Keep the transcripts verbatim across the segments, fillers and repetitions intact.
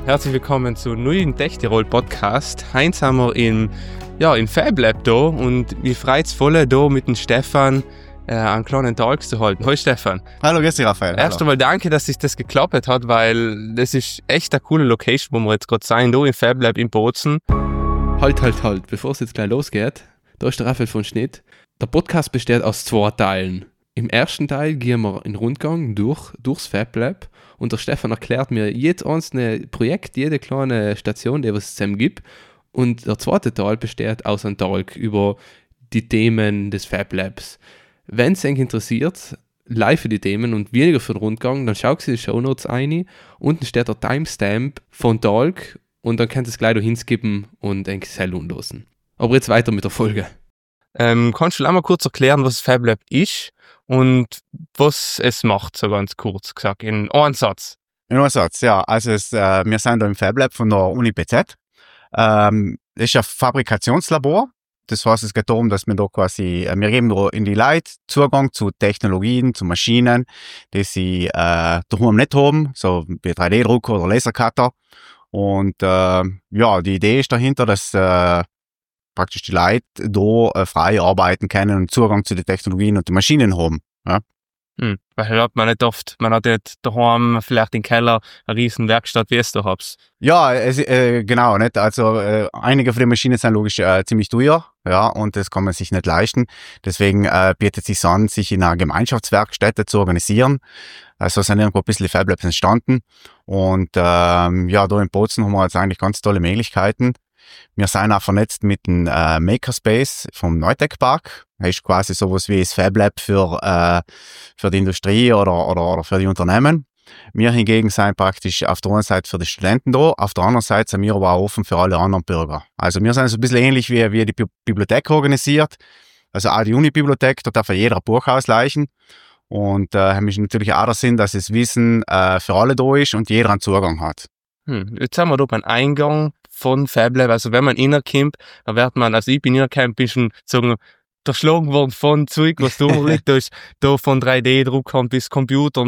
Herzlich willkommen zu neuen Techtirol Podcast. Heute sind wir im, ja, im FabLab da und wir freuen uns voll, hier mit dem Stefan äh, einen kleinen Talk zu halten. Hallo Stefan. Hallo, grüß dich Raphael. Erst einmal danke, dass sich das geklappt hat, weil das ist echt eine coole Location, wo wir jetzt gerade sein, hier im FabLab in Bozen. Halt, halt, halt, bevor es jetzt gleich losgeht, da ist der Raphael von Schnitt. Der Podcast besteht aus zwei Teilen. Im ersten Teil gehen wir in Rundgang durch, durchs FabLab und der Stefan erklärt mir jedes einzelne Projekt, jede kleine Station, die es zusammen gibt. Und der zweite Teil besteht aus einem Talk über die Themen des FabLabs. Wenn es euch interessiert, live für die Themen und weniger für den Rundgang, dann schaut ihr die Shownotes rein. Unten steht der Timestamp von Talk und dann könnt ihr es gleich da hinskippen und euch selber losen. Aber jetzt weiter mit der Folge. Ähm, kannst du einmal kurz erklären, was das FabLab ist und was es macht, so ganz kurz gesagt, in einem Satz? In einem Satz, ja. Also es, äh, wir sind da im FabLab von der Uni B Z. Ähm, das ist ein Fabrikationslabor. Das heißt, es geht darum, dass wir da quasi, äh, wir geben da in die Leute Zugang zu Technologien, zu Maschinen, die sie äh, daheim nicht haben, so wie drei D Drucker oder Lasercutter. Und äh, ja, die Idee ist dahinter, dass äh, praktisch die Leute da äh, frei arbeiten können und Zugang zu den Technologien und den Maschinen haben. Ja? Hm, weil hat man nicht oft, man hat nicht daheim vielleicht im Keller eine riesen Werkstatt, wie es da habt. Ja, es, äh, genau, nicht? Also äh, einige von den Maschinen sind logisch äh, ziemlich teuer, ja, und das kann man sich nicht leisten. Deswegen äh, bietet es sich an, sich in einer Gemeinschaftswerkstätte zu organisieren. Also sind irgendwo ein bisschen FabLabs entstanden. Und ähm, ja, da in Bozen haben wir jetzt eigentlich ganz tolle Möglichkeiten. Wir sind auch vernetzt mit dem äh, Makerspace vom Neutech Park. Das ist quasi sowas wie das FabLab für, äh, für die Industrie oder, oder, oder für die Unternehmen. Wir hingegen sind praktisch auf der einen Seite für die Studenten da, auf der anderen Seite sind wir aber auch offen für alle anderen Bürger. Also wir sind so ein bisschen ähnlich wie, wie die Bi- Bibliothek organisiert. Also auch die Uni-Bibliothek, da darf jeder ein Buch ausleihen. Und äh, haben wir natürlich auch der Sinn, dass das Wissen äh, für alle da ist und jeder einen Zugang hat. Hm, jetzt haben wir da beim Eingang von FabLab, also wenn man reinkommt, dann wird man, also ich bin reingekommen, ein bisschen sagen, verschlagen worden von Zeug, was da liegt, da ist da von drei D Druckern bis Computern,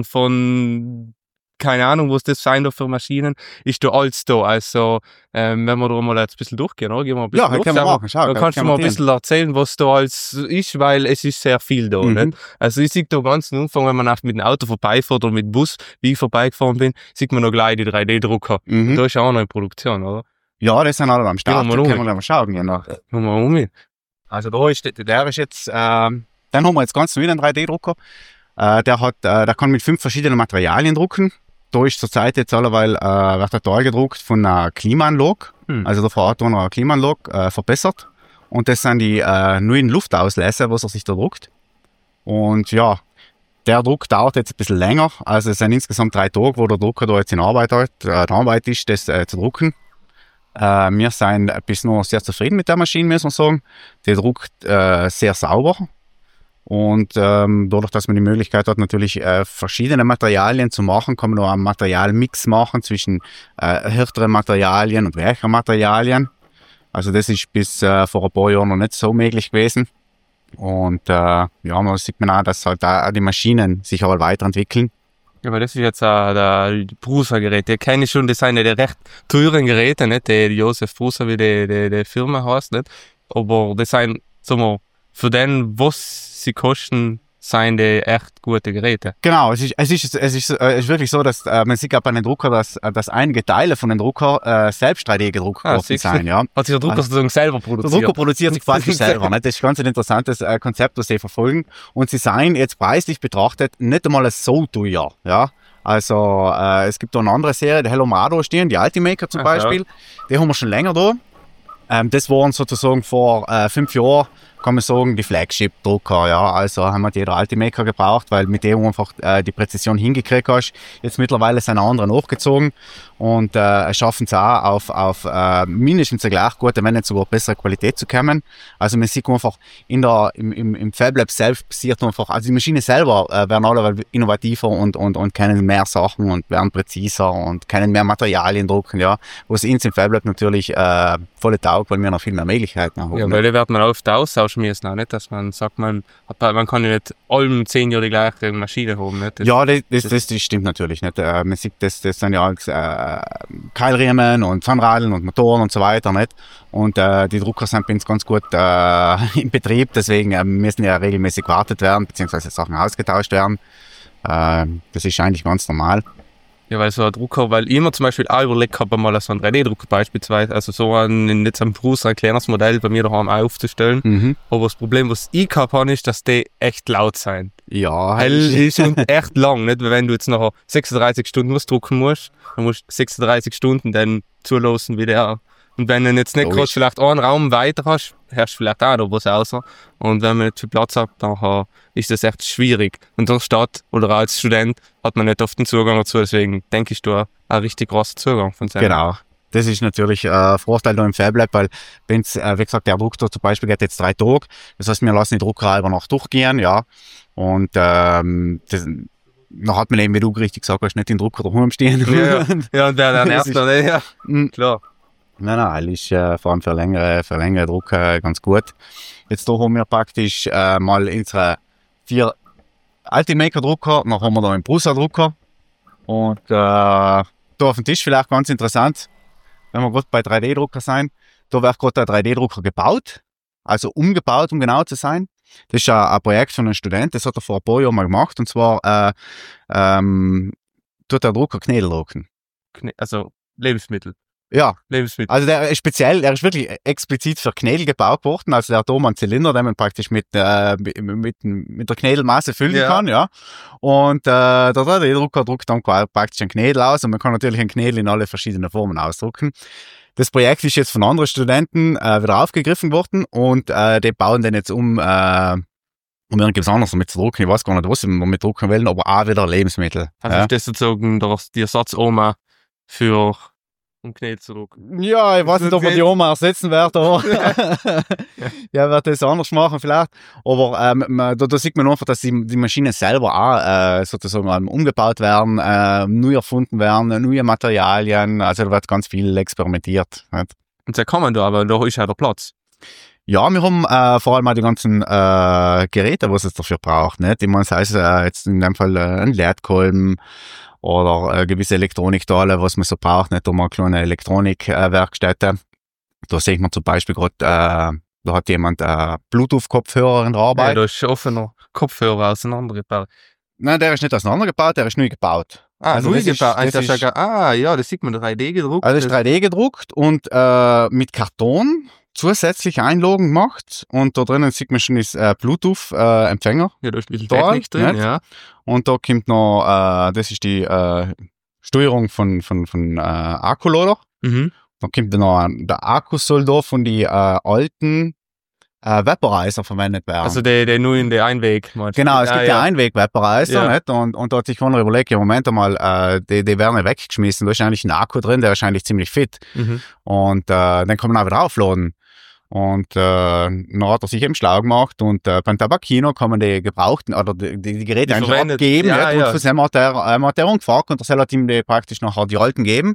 von keine Ahnung, was das sein da für Maschinen, ist da alles da, also ähm, wenn wir da mal jetzt ein bisschen durchgehen, oder? Gehen wir ein bisschen Ja, durch, können wir machen, schau. dann kannst du mal ein bisschen erzählen, was da alles ist, weil es ist sehr viel da, Mhm. nicht? Also ich sehe da ganz am Anfang, wenn man auch mit dem Auto vorbeifährt oder mit dem Bus, wie ich vorbeigefahren bin, sieht man noch gleich die drei D Drucker. Mhm. Da ist auch noch in Produktion, oder? Ja, das sind alle am Start. Gehen wir Da mal können um. wir mal schauen. Genau. Gehen wir mal um. Also da ist, der ist jetzt, ähm, dann haben wir jetzt ganz neu einen drei D Drucker. Äh, der hat, äh, der kann mit fünf verschiedenen Materialien drucken. Da ist zurzeit jetzt allerweil, äh, wird der Teil gedruckt von einer Klimaanlage. Hm. Also da vor Ort eine Klimaanlage äh, verbessert. Und das sind die äh, neuen Luftauslässe, was er sich da druckt. Und ja, der Druck dauert jetzt ein bisschen länger. Also es sind insgesamt drei Tage, wo der Drucker da jetzt in Arbeit, hat, äh, in Arbeit ist, das äh, zu drucken. Äh, wir sind bis noch sehr zufrieden mit der Maschine, muss man sagen. Die druckt äh, sehr sauber. Und ähm, dadurch, dass man die Möglichkeit hat, natürlich äh, verschiedene Materialien zu machen, kann man noch einen Materialmix machen zwischen äh, härteren Materialien und weicheren Materialien. Also das ist bis äh, vor ein paar Jahren noch nicht so möglich gewesen. Und äh, ja, man sieht man auch, dass halt auch die Maschinen sich aber weiterentwickeln. Ja, aber das ist jetzt auch der Prusa-Gerät. Die kenne ich schon, das sind ja die recht teuren Geräte, nicht? Die, die Josef Prusa, wie die, die, die Firma heißt, nicht? Aber das sind, sagen wir, für den, was sie kosten, sind die echt gute Geräte. Genau, es ist, es ist, es ist, äh, es ist wirklich so, dass äh, man sieht auch bei den Drucker, dass, äh, dass einige Teile von den Drucker äh, selbst drei D gedruckt Ah, worden siehst du? sind. Ja. Hat sich der Drucker Also, sozusagen selber Der produziert? Drucker produziert sich quasi selber. Ne? Das ist ganz ein interessantes äh, Konzept, das sie verfolgen. Und sie seien jetzt preislich betrachtet nicht einmal so teuer. Ja? Also äh, es gibt da eine andere Serie, die Hello Mado stehen, die Ultimaker zum Ach, Beispiel. ja. Die haben wir schon länger da. Ähm, das waren sozusagen vor äh, fünf Jahren, kann man sagen, die Flagship-Drucker. Ja? Also haben wir jeder Ultimaker gebraucht, weil mit dem einfach äh, die Präzision hingekriegt hast. Jetzt mittlerweile sind andere nachgezogen und äh, schaffen es auch auf, auf äh, mindestens eine gleich gute, wenn nicht sogar bessere Qualität zu kommen. Also man sieht einfach, in der, im, im, im FabLab selbst passiert einfach, also die Maschinen selber äh, werden alle innovativer und, und, und können mehr Sachen und werden präziser und können mehr Materialien drucken, ja. Was uns im FabLab natürlich äh, volle taugt, weil wir noch viel mehr Möglichkeiten haben. Ja, ne? weil die wird man oft austauschen aufpassen müssen, auch nicht, dass man sagt, man, hat, man kann ja nicht allem zehn Jahre die gleiche Maschine haben. Nicht? Das, ja, das, das, das, das stimmt natürlich nicht. Äh, man sieht, das, das sind ja alles äh, Keilriemen und Zahnradeln und Motoren und so weiter. Nicht? Und äh, die Drucker sind bei uns ganz gut äh, im Betrieb, deswegen äh, müssen ja regelmäßig gewartet werden, beziehungsweise Sachen ausgetauscht werden. Äh, das ist eigentlich ganz normal. Ja, weil so ein Drucker, weil ich immer zum Beispiel auch überlegt habe, mal so einen drei D-Drucker beispielsweise, also so ein, nicht so ein Bruce, ein kleines Modell bei mir daheim auch aufzustellen. Mhm. Aber das Problem, was ich gehabt habe, ist, dass die echt laut sind. Ja, Weil ist und echt lang, nicht? Weil wenn du jetzt nachher sechsunddreißig Stunden was drucken musst, dann musst du sechsunddreißig Stunden dann zulassen wie der. Und wenn du jetzt nicht gerade vielleicht einen Raum weiter hast, hast du vielleicht auch noch was raus. Und wenn man nicht viel Platz hat, dann ist das echt schwierig. Und als Stadt oder auch als Student hat man nicht oft den Zugang dazu, deswegen denke ich, da ein richtig großer Zugang von seinem. Genau. Das ist natürlich äh, ein Vorteil da im FabLab, weil wenn's, äh, wie gesagt, der Drucker zum Beispiel geht jetzt drei Tage, das heißt, wir lassen die Drucker über Nacht durchgehen, ja. Und ähm, das, dann hat man eben, wie du richtig gesagt hast, nicht den Drucker daheim stehen. Ja, ja. Ja, und der dann erst dann, ja, klar. Nein, nein, ist äh, vor allem für längere, für längere Drucker ganz gut. Jetzt da haben wir praktisch äh, mal unsere vier Ultimaker-Drucker, dann haben wir da einen Prusa-Drucker und äh, da auf dem Tisch vielleicht ganz interessant, wenn wir gerade bei drei D-Drucker sein, da wird gerade ein drei D-Drucker gebaut, also umgebaut, um genau zu sein. Das ist ein, ein Projekt von einem Student, das hat er vor ein paar Jahren mal gemacht, und zwar äh, ähm, tut der Drucker Knädel drucken. Also Lebensmittel. Ja, Lebensmittel. Also der ist speziell, der ist wirklich explizit für Knädel gebaut worden. Also der hat oben einen Zylinder, den man praktisch mit, äh, mit, mit, mit der Knädelmasse füllen Ja. kann, ja. Und äh, der drei D-Drucker druckt dann praktisch einen Knädel aus, und man kann natürlich einen Knädel in alle verschiedenen Formen ausdrucken. Das Projekt ist jetzt von anderen Studenten äh, wieder aufgegriffen worden, und äh, die bauen den jetzt um, äh, um irgendwas anderes damit zu drucken. Ich weiß gar nicht, was sie damit drucken wollen, aber auch wieder Lebensmittel. Also ja. ist das sozusagen der, die Ersatzoma für um Knädel zu drucken. Ja, ich weiß nicht, ob man die Oma ersetzen wird, aber ja, wird das anders machen vielleicht. Aber ähm, da, da sieht man einfach, dass die, die Maschinen selber auch äh, sozusagen ähm, umgebaut werden, äh, neu erfunden werden, neue Materialien. Also da wird ganz viel experimentiert. Nicht? Und da kann man da, aber da ist ja der Platz. Ja, wir haben äh, vor allem auch die ganzen äh, Geräte, was es dafür braucht. Nicht? Ich meine, sei es äh, jetzt in dem Fall äh, ein Leitkolben oder äh, gewisse Elektronikteile, was man so braucht, nicht um eine kleine Elektronikwerkstätte. Äh, da sieht man zum Beispiel gerade, äh, da hat jemand äh, Bluetooth-Kopfhörer in der Arbeit. Ja, da ist offener Kopfhörer auseinandergebaut. Nein, der ist nicht auseinandergebaut, der ist neu gebaut. Ah, also neu das ist, gebaut. das Das ist, ist, ah, ja, das sieht man drei D gedruckt. Also das ist drei D gedruckt und äh, mit Karton zusätzlich einloggen gemacht, und da drinnen sieht man schon das äh, Bluetooth-Empfänger. Ja, da ist ein bisschen da, Technik drin, nicht? ja. Und da kommt noch, äh, das ist die äh, Steuerung von, von, von äh, Akkulader. Mhm. Dann kommt dann noch ein, der Akku soll da von die äh, alten äh, Vaporizer verwendet werden. Also der, der nur in der Einweg. Meinst du? Genau, es ah, gibt ja ja Einweg-Vaporizer, Ja. nicht? Und, und da hat sich keiner überlegt, ja, Moment einmal, äh, die, die werden ja weggeschmissen. Da ist eigentlich ein Akku drin, der ist eigentlich ziemlich fit. Mhm. Und äh, dann kann man auch wieder aufladen. Und äh, dann hat er sich eben schlau gemacht, und äh, beim Tabakino kann man die gebrauchten, oder die, die, die Geräte Die einfach verwendet- abgeben, ja, nicht? ja. Und für seine Materi gefragt, und der hat ihm die praktisch nachher die alten geben.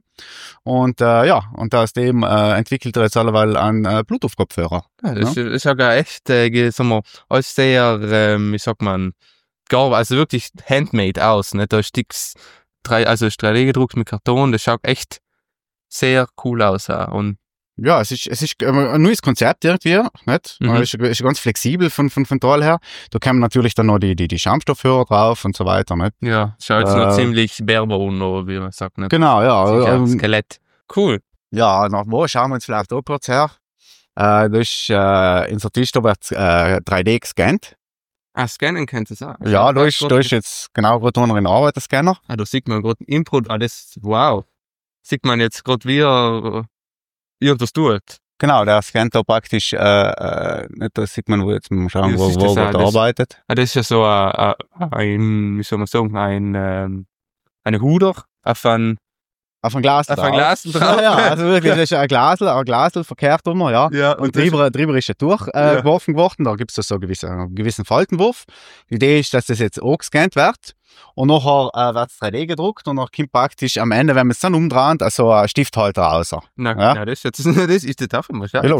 Und äh, ja, und aus dem äh, entwickelt er jetzt alleweil einen äh, Bluetooth-Kopfhörer. Ja, das ja. ist ja gar echt, äh, ge- sagen wir, als sehr, ähm, wie sagt man, gar, also wirklich handmade aus, ne? Da ist nix, drei, also ist drei D gedruckt mit Karton, das schaut echt sehr cool aus auch. Und Ja, es ist, es ist ein neues Konzept irgendwie, nicht? Mhm. Es ist, ist ganz flexibel von, von, von Teil her. Da kommen natürlich dann noch die, die, die Schaumstoffhörer drauf und so weiter, nicht? ja, schaut jetzt Äh, noch ziemlich berber noch, wie man sagt, nicht? Genau, ja. Sicher, ähm, Skelett. Cool. Ja, nach wo schauen wir uns vielleicht auch kurz her. Äh, das ist, äh, unser Tisch, da wird äh, drei D gescannt. Ah, scannen könnt ihr auch. Ja, da ist, da ist jetzt genau gerade unten in Arbeit der Scanner. Ah, da sieht man gerade Input, ah, das, wow. Sieht man jetzt gerade, wie er, wie er das tut. Genau, der scannt da praktisch, äh, äh, nicht, da sieht man, wo jetzt mal schauen, Ja, wo, das ist wo das er auch, da das- arbeitet. Ah, das ist ja so ein, ein wie soll man sagen, ein, ähm, eine Huder auf ein, Auf ein Glas Auf drauf. ein Glas drauf. Ja, ja, also wirklich, das ist ein Glasel, ein Glasel verkehrt immer, ja. ja, Und drüber, drüber ist er durchgeworfen äh, Ja. geworfen worden. Da gibt es so einen gewissen, einen gewissen Faltenwurf. Die Idee ist, dass das jetzt auch gescannt wird. Und nachher äh, wird es drei D gedruckt, und dann kommt praktisch am Ende, wenn man es dann umdreht, also ein Stifthalter raus. Na, Ja. ja, das, ist jetzt, das ist das auch immer. Ja, logisch.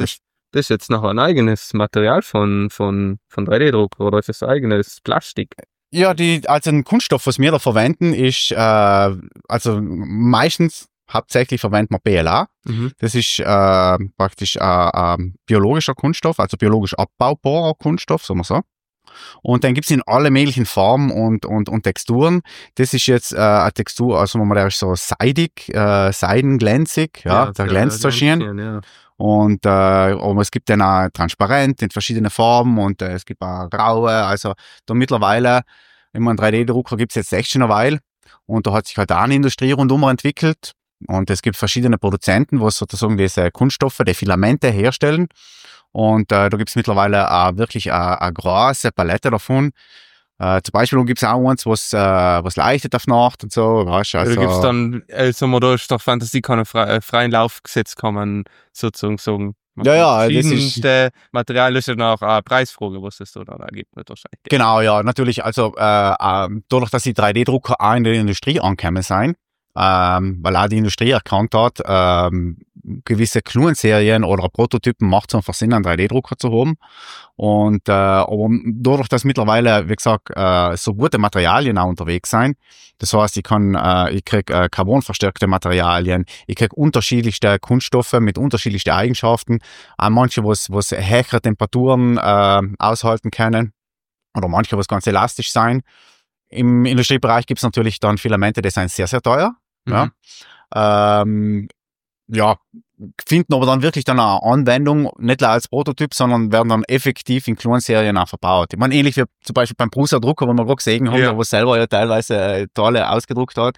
Das ist jetzt noch ein eigenes Material von, von, von drei D-Drucker oder ist das eigenes Plastik? Ja, die, also ein Kunststoff, was wir da verwenden, ist, äh, also meistens hauptsächlich verwenden wir B L A. Mhm. Das ist äh, praktisch äh, äh, biologischer Kunststoff, also biologisch abbaubarer Kunststoff, sagen wir so. Und dann gibt's in alle möglichen Formen und, und, und Texturen. Das ist jetzt äh, eine Textur, also der ist so seidig, äh, seidenglänzig, ja, ja der glänzt so schön. Ja. Und äh, aber es gibt dann auch transparent in verschiedenen Formen und äh, es gibt auch graue. Also da mittlerweile, immer einen drei D-Drucker gibt's jetzt echt schon eine Weile. Und da hat sich halt auch eine Industrie rundum entwickelt. Und es gibt verschiedene Produzenten, die sozusagen diese Kunststoffe, die Filamente herstellen. Und äh, da gibt's mittlerweile auch wirklich eine, eine große Palette davon. Äh, zum Beispiel gibt's auch eins, was, äh, was leuchtet auf Nacht und so. Weißt, also, da gibt's dann, also da ist doch Fantasie, keine frei, freien Lauf gesetzt, kann man sozusagen sagen. Man ja, ja, das ist Material ist ja noch eine Preisfrage, was es da dann gibt, wahrscheinlich. Genau, ja, natürlich. Also äh, äh, dadurch, dass die drei D-Drucker auch in der Industrie angekommen sind, ähm, weil auch die Industrie erkannt hat, ähm, gewisse Klonserien oder Prototypen macht es einfach Sinn, einen drei D-Drucker zu haben. Und äh, aber dadurch, dass mittlerweile, wie gesagt, äh, so gute Materialien auch unterwegs sind, das heißt, ich kann, äh, ich krieg äh, carbonverstärkte Materialien, ich krieg unterschiedlichste Kunststoffe mit unterschiedlichsten Eigenschaften, auch manche, was was höhere Temperaturen äh, aushalten können oder manche, was ganz elastisch sein. Im Industriebereich gibt's natürlich dann Filamente, die sind sehr, sehr teuer. Mhm. Ja. Ähm, ja, finden aber dann wirklich dann eine Anwendung, nicht nur als Prototyp, sondern werden dann effektiv in Klonserien auch verbaut. Ich meine, ähnlich wie zum Beispiel beim Prusa-Drucker, wo wir gerade gesehen haben, ja. wo selber ja teilweise äh, Teile ausgedruckt hat,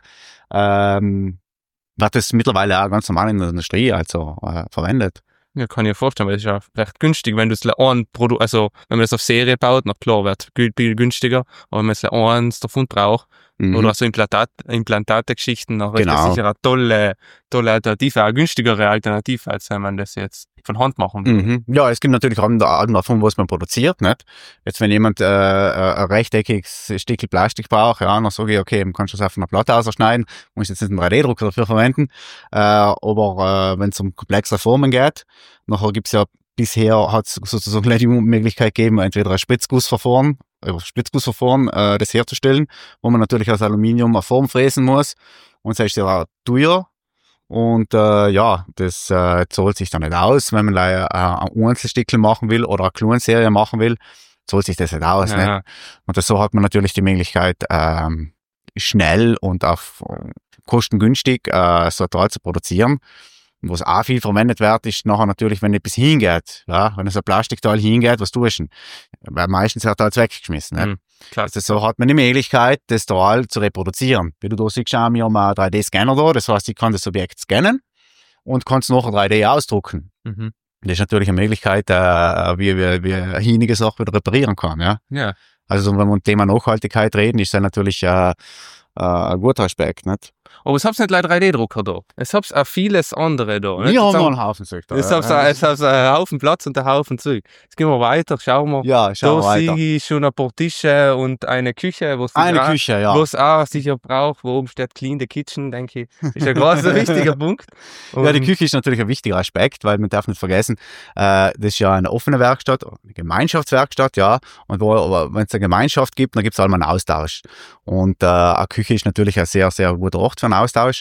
ähm, wird das mittlerweile auch ganz normal in der Industrie also äh, verwendet. Ja, kann ich mir vorstellen, weil es ist ja recht günstig, wenn du es ein Produkt, also wenn man das auf Serie baut, na klar, wird es viel günstiger, aber wenn man es eins davon braucht, mhm. oder so Implantat, Implantate-Geschichten, dann genau. ist das sicher eine tolle, tolle Alternative, eine günstigere Alternative, als wenn man das jetzt von Hand machen will. Mhm. Ja, es gibt natürlich auch davon, was man produziert, nicht? Jetzt, wenn jemand äh, ein rechteckiges Stück Plastik braucht, ja, dann sage ich, okay, man kann schon auf einer Platte ausschneiden, muss jetzt nicht einen drei D-Drucker dafür verwenden, äh, aber äh, wenn es um komplexere Formen geht, nachher gibt's ja bisher hat es sozusagen die Möglichkeit gegeben, entweder ein Spritzgussverfahren, äh, Spritzgussverfahren äh, das herzustellen, wo man natürlich aus Aluminium eine Form fräsen muss und das ist ja teuer. Und äh, ja, das äh, zahlt sich dann nicht aus, wenn man äh, ein Einzelstückchen machen will oder eine Klonserie machen will, zahlt sich das nicht aus. Ja. Nicht? Und das, so hat man natürlich die Möglichkeit, ähm, schnell und auf äh, kostengünstig äh, so ein Teil zu produzieren. Und was auch viel verwendet wird, ist nachher natürlich, wenn etwas hingeht. Ja? Wenn so ein Plastikteil hingeht, was tust du denn? Weil meistens wird das weggeschmissen. Nicht? Mhm. Klar. Also so hat man die Möglichkeit, das Teil zu reproduzieren. Wie du da siehst, haben wir einen drei D-Scanner da. Das heißt, ich kann das Objekt scannen und kann es nachher drei D ausdrucken. Mhm. Das ist natürlich eine Möglichkeit, äh, wie, wie, wie eine hinige Sache wieder reparieren kann. Ja. Ja. Also wenn wir um das Thema Nachhaltigkeit reden, ist das natürlich äh, äh, ein guter Aspekt. Nicht? Aber es hab's nicht leider drei D-Drucker da. Es hab's auch vieles andere da. Nicht? Wir haben noch einen Haufen Zeug da. Es hab's ja. Es hab's einen Haufen Platz und einen Haufen Zeug. Jetzt gehen wir weiter, schauen wir. Ja, schauen wir weiter. Da sehe ich schon ein paar Tische und eine Küche, was eine Küche, ja. Was auch sicher braucht, wo oben steht Clean the Kitchen, denke ich. Ist ein großer wichtiger Punkt. Und ja, die Küche ist natürlich ein wichtiger Aspekt, weil man darf nicht vergessen, äh, das ist ja eine offene Werkstatt, eine Gemeinschaftswerkstatt, ja. Und wo, wenn es eine Gemeinschaft gibt, dann gibt es auch mal einen Austausch. Und äh, eine Küche ist natürlich ein sehr, sehr guter Ort für einen Austausch.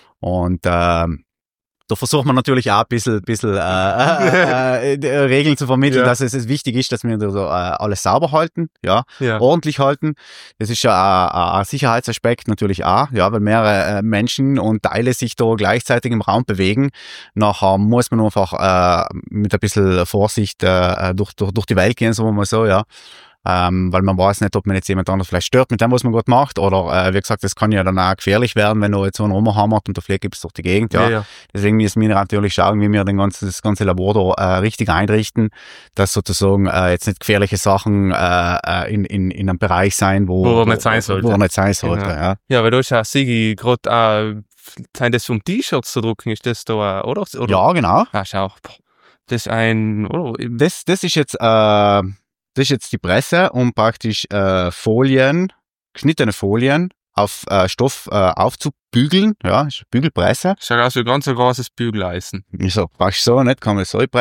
Und äh, da versucht man natürlich auch ein bisschen, bisschen äh, äh, äh, Regeln zu vermitteln, ja. dass es, es wichtig ist, dass wir so, äh, alles sauber halten, ja, ja, ordentlich halten. Das ist ja ein, ein Sicherheitsaspekt natürlich auch, ja, weil mehrere äh, Menschen und Teile sich da gleichzeitig im Raum bewegen. Nachher muss man einfach äh, mit ein bisschen Vorsicht äh, durch, durch, durch die Welt gehen, sagen wir mal so, ja. Ähm, weil man weiß nicht, ob man jetzt jemand anderes vielleicht stört mit dem, was man gerade macht, oder äh, wie gesagt, das kann ja dann auch gefährlich werden, wenn du jetzt so einen rumhammert und der Fleck gibt es durch die Gegend, ja. Ja, ja. Deswegen müssen wir natürlich schauen, wie wir den ganzen, das ganze Labor da äh, richtig einrichten, dass sozusagen äh, jetzt nicht gefährliche Sachen äh, in, in, in einem Bereich sein, wo, wo er nicht sein sollte. Wo er nicht sein sollte, genau. ja. Ja, weil da ist ja Sigi gerade äh, sind das um T-Shirts zu drucken, ist das da, oder? oder? Ja, genau. Ah, schau, das ist ein, oder? Das, das ist jetzt, äh, Das ist jetzt die Presse, um praktisch äh, Folien, geschnittene Folien auf äh, Stoff äh, aufzubügeln. Ja, ist eine Bügelpresse. Schaut aus wie ein ganz großes Bügeleisen. So, praktisch so, nicht? Kann man das so pressen.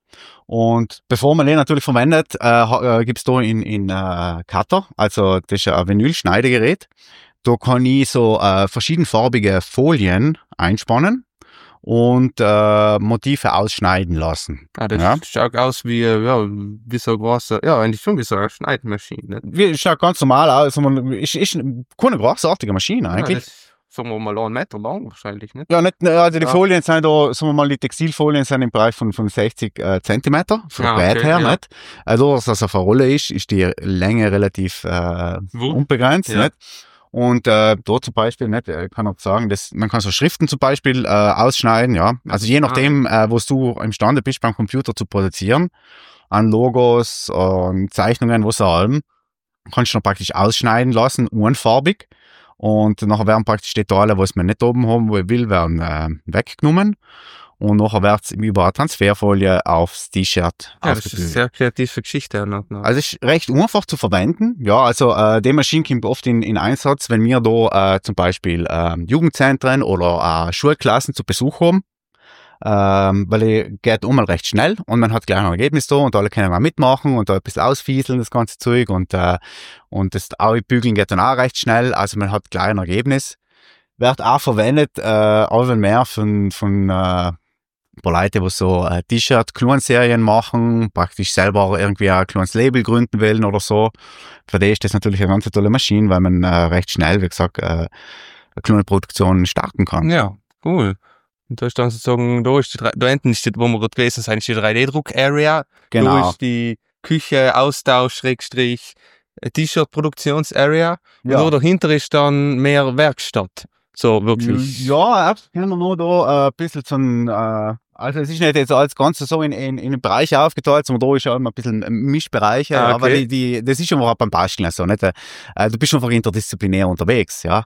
Und bevor man den natürlich verwendet, äh, gibt es da in, in äh, Cutter, also das ist ein Vinylschneidegerät. Da kann ich so äh, verschiedenfarbige Folien einspannen und äh, Motive ausschneiden lassen. Ah, das Ja. schaut aus wie, ja, wie so eine große, ja, eigentlich schon wie so eine Schneidmaschine. Wie, schaut ganz normal aus. Man, ist, ist keine großartige Maschine Ja, eigentlich. das, sagen wir mal, einen Meter lang wahrscheinlich, nicht? Ja, nicht, also die Ja. Folien sind da, sagen wir mal, die Textilfolien sind im Bereich von, von sechzig äh, Zentimeter, von der Ah, Breite okay, her, ja. nicht? Also, dass das auf eine Rolle ist, ist die Länge relativ äh, Wo? unbegrenzt, Ja. nicht? Und äh, da zum Beispiel, nicht, ich kann auch sagen, dass man kann so Schriften zum Beispiel äh, ausschneiden, ja. Also je nachdem, äh, was du imstande bist beim Computer zu produzieren, an Logos und Zeichnungen, was auch allem, kannst du noch praktisch ausschneiden lassen, einfarbig. Und nachher werden praktisch die Teile, was man nicht oben haben will, werden äh, weggenommen. Und nachher wird es über eine Transferfolie aufs T-Shirt Ja, das ist eine aufgebügelt. sehr kreative Geschichte. Noch, noch. Also es ist recht einfach zu verwenden. Ja, also äh, die Maschine kommt oft in, in Einsatz, wenn wir da äh, zum Beispiel äh, Jugendzentren oder äh, Schulklassen zu Besuch haben. Ähm, weil die geht einmal recht schnell und man hat gleich ein Ergebnis da und alle können auch mitmachen und da ein bisschen ausfieseln, das ganze Zeug, und, äh, und das Bügeln geht dann auch recht schnell, also man hat gleich ein Ergebnis. Wird auch verwendet, äh, auch mehr von, von äh, ein paar Leute, die so äh, T-Shirt-Klonserien machen, praktisch selber irgendwie ein kleines Label gründen wollen oder so. Für die ist das natürlich eine ganz tolle Maschine, weil man äh, recht schnell, wie gesagt, äh, eine kleine Produktion starten kann. Ja, cool. Und da ist dann sozusagen, da ist die, drei- da hinten ist die, wo wir gerade gewesen sind, ist die drei D-Druck-Area. Da Genau. ist die Küche, Austausch, Schrägstrich, äh, T-Shirt-Produktions-Area. Und Ja. da dahinter ist dann mehr Werkstatt. So, wirklich. Ja, erst können wir noch da äh, ein bisschen so ein, äh, also es ist nicht jetzt alles ganz so in, in, in Bereiche aufgeteilt, sondern da ist ja immer ein bisschen Mischbereiche, Ah, ja, weil okay. die, die, das ist schon beim Basteln so, nicht? Äh, du bist einfach interdisziplinär unterwegs, ja.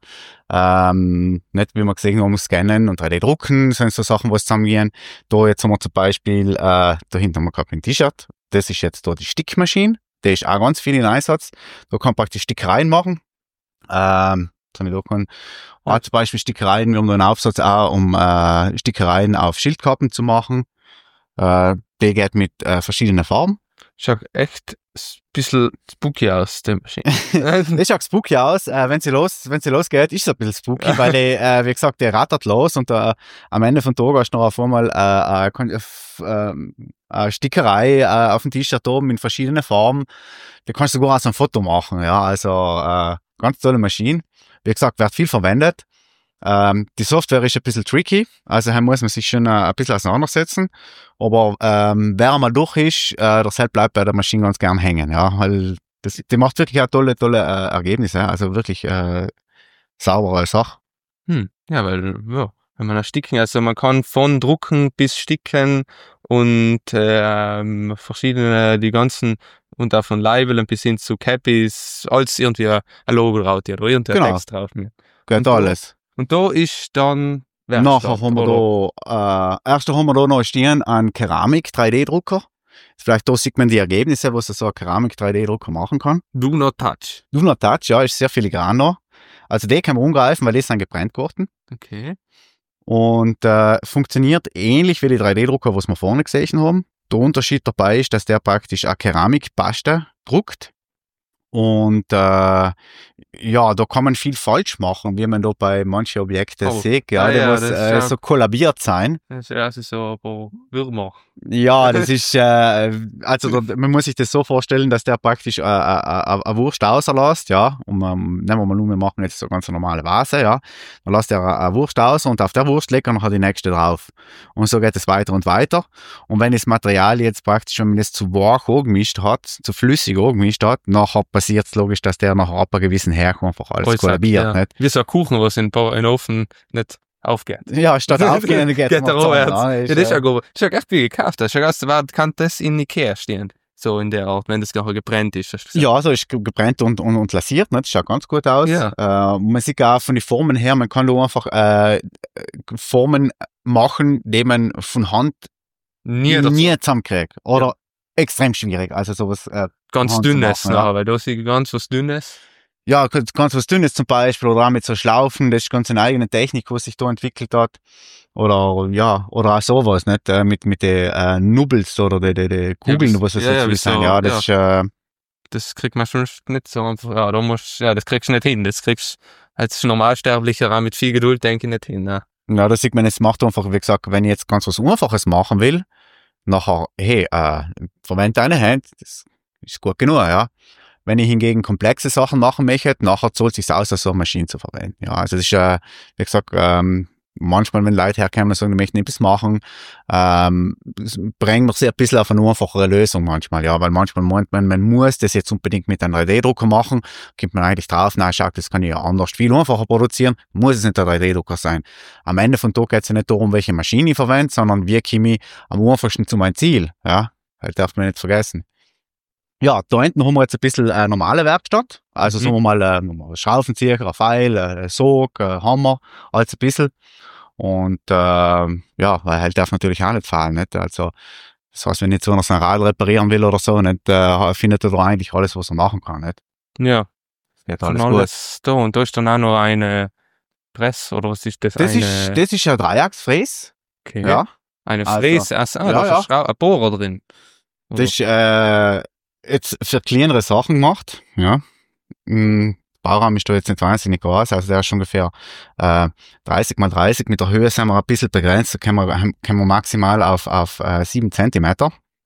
Ähm, nicht, wie wir gesehen haben, scannen und drei D drucken, sind so Sachen, was zusammengehen. Da jetzt haben wir zum Beispiel, äh, dahinter haben wir gerade ein T-Shirt, das ist jetzt da die Stickmaschine, die ist auch ganz viel in Einsatz. Da kann man praktisch Stickereien machen. Ähm, kann ich da kann, auch zum Beispiel Stickereien, wir haben da einen Aufsatz auch, um äh, Stickereien auf Schildkappen zu machen. Äh, die geht mit äh, verschiedenen Farben. Schaut echt ein bisschen spooky aus, die Maschine. Das schaut spooky aus. Äh, wenn sie los, wenn sie losgeht, ist es ein bisschen spooky, weil die, äh, wie gesagt, die rattert los und äh, am Ende vom Tag hast du noch auf einmal äh, äh, äh, eine Stickerei äh, auf dem T-Shirt oben in verschiedenen Farben. Da kannst du sogar auch so ein Foto machen. Ja, also äh, ganz tolle Maschine. Wie gesagt, wird viel verwendet. Ähm, die Software ist ein bisschen tricky, also hier muss man sich schon äh, ein bisschen auseinandersetzen. Aber ähm, wer einmal durch ist, äh, der selbst bleibt bei der Maschine ganz gern hängen. Ja, weil das, die macht wirklich auch tolle, tolle äh, Ergebnisse. Also wirklich äh, saubere Sache. Hm, ja, weil, ja, wenn man das Sticken, also man kann von Drucken bis Sticken und ähm, verschiedene, die ganzen, und auch von Labeln bis hin zu Cappies, alles irgendwie ein Logo drauf oder irgendein Genau. Text drauf. Geht Und da- alles. Und da ist dann Werkstatt, Nachher haben wir oder? da, äh, erst haben wir da noch stehen einen Keramik drei D Drucker. Vielleicht da sieht man die Ergebnisse, was so ein Keramik drei D Drucker machen kann. Do not touch. Do not touch, ja, ist sehr filigran noch. Also die kann man umgreifen, weil die sind gebrannt geworden. Okay. Und äh, funktioniert ähnlich wie die drei D Drucker, was wir vorne gesehen haben. Der Unterschied dabei ist, dass der praktisch eine Keramikpaste druckt. Und äh, ja, da kann man viel falsch machen, wie man da bei manchen Objekten Oh. sieht. Ja, Ah, die ja, muss das ist äh, ja- so kollabiert sein. Das ist also so ein paar Würmer. Ja, das ist, äh, also da, man muss sich das so vorstellen, dass der praktisch äh, äh, äh, eine Wurst rauslässt, ja. Und ähm, nehmen wir mal nur, wir machen jetzt so ganz eine normale Vase, ja. Dann lässt er eine, eine Wurst aus und auf der Wurst legt er noch die nächste drauf. Und so geht es weiter und weiter. Und wenn das Material jetzt praktisch, wenn man das zu weich angemischt hat, zu flüssig angemischt hat, nachher passiert es logisch, dass der nachher ab einer gewissen Härte einfach alles Alles kollabiert, ja. nicht? Wie so ein Kuchen, was in den Ofen nicht aufgeht. Ja, statt aufgehen, geht, Geht er zusammen, auch ja, Ja, ist, das ist äh, ja gut. Das ist ja echt wie gekauft. Das ist ja ganz, wer kann das in Ikea stehen? So in der Art, wenn das nachher gebrannt ist. hast du gesagt. Ja, also ist ge- gebrannt und, und, und lasiert, ne? Das schaut ganz gut aus. Ja. Äh, man sieht auch von den Formen her, man kann da einfach äh, Formen machen, die man von Hand Nie, nie, dazu. zusammenkriegt. Oder extrem schwierig. Also sowas, äh, Ganz Hand zu dünnes machen, ja. nachher, weil da ist ganz was Dünnes. ja, ganz, ganz was Dünnes zum Beispiel oder auch mit so Schlaufen, das ist ganz eine eigene Technik, was sich da entwickelt hat. Oder, ja, oder auch sowas, nicht? Äh, mit, mit den, äh, Nubbels oder die, die, die Kugeln, Ja, was es ja, ja, dazu wieso, sein. Ja, das ja. ist, äh, Das kriegt man schon nicht so einfach, ja, da musst, ja, das kriegst du nicht hin. Das kriegst du als Normalsterblicher auch mit viel Geduld, denke ich, nicht hin, ne? ja, das sieht man jetzt, macht einfach, wie gesagt, wenn ich jetzt ganz was Einfaches machen will, nachher, hey, äh, verwende eine Hand, das ist gut genug, ja. Wenn ich hingegen komplexe Sachen machen möchte, nachher zahlt es sich aus, so eine Maschine zu verwenden. Ja, also das ist, äh, wie gesagt, ähm, manchmal, wenn Leute herkommen und sagen, die möchten etwas machen, ähm, bringen wir sie ein bisschen auf eine einfachere Lösung manchmal, ja, weil manchmal meint man, man muss das jetzt unbedingt mit einem drei D-Drucker machen, kommt man eigentlich drauf, nein, schau, das kann ich ja anders viel einfacher produzieren, muss es nicht der drei D-Drucker sein. Am Ende von Tag geht es ja nicht darum, welche Maschine ich verwende, sondern wie komme ich am einfachsten zu meinem Ziel, ja, das darf man nicht vergessen. Ja, da hinten haben wir jetzt ein bisschen äh, normale Werkstatt. Also Mhm. sagen wir mal, äh, Schraubenzieher, ein Pfeil, äh, Sog, äh, Hammer, alles ein bisschen. Und äh, ja, weil halt darf natürlich auch nicht fallen. Nicht? Also das heißt, wenn jetzt einer sein Rad reparieren will oder so, nicht, äh, findet er da eigentlich alles, was er machen kann. Nicht? Ja, Geht von alles gut. alles da. Und da ist dann auch noch eine Press, oder was ist das? Das eine, ist, das ist ein Dreiachsfräs. okay. Ja. Eine Also, Fräse, also, ah, ja, da ist ja. ein, Schrau- ein Bohrer drin. Oder? Das ist äh, jetzt für kleinere Sachen gemacht. Ja. Mm, Bauraum ist da jetzt nicht wahnsinnig groß, also der ist ungefähr äh, dreißig mal dreißig. Mit der Höhe sind wir ein bisschen begrenzt, da können wir, können wir maximal auf, auf äh, sieben Zentimeter.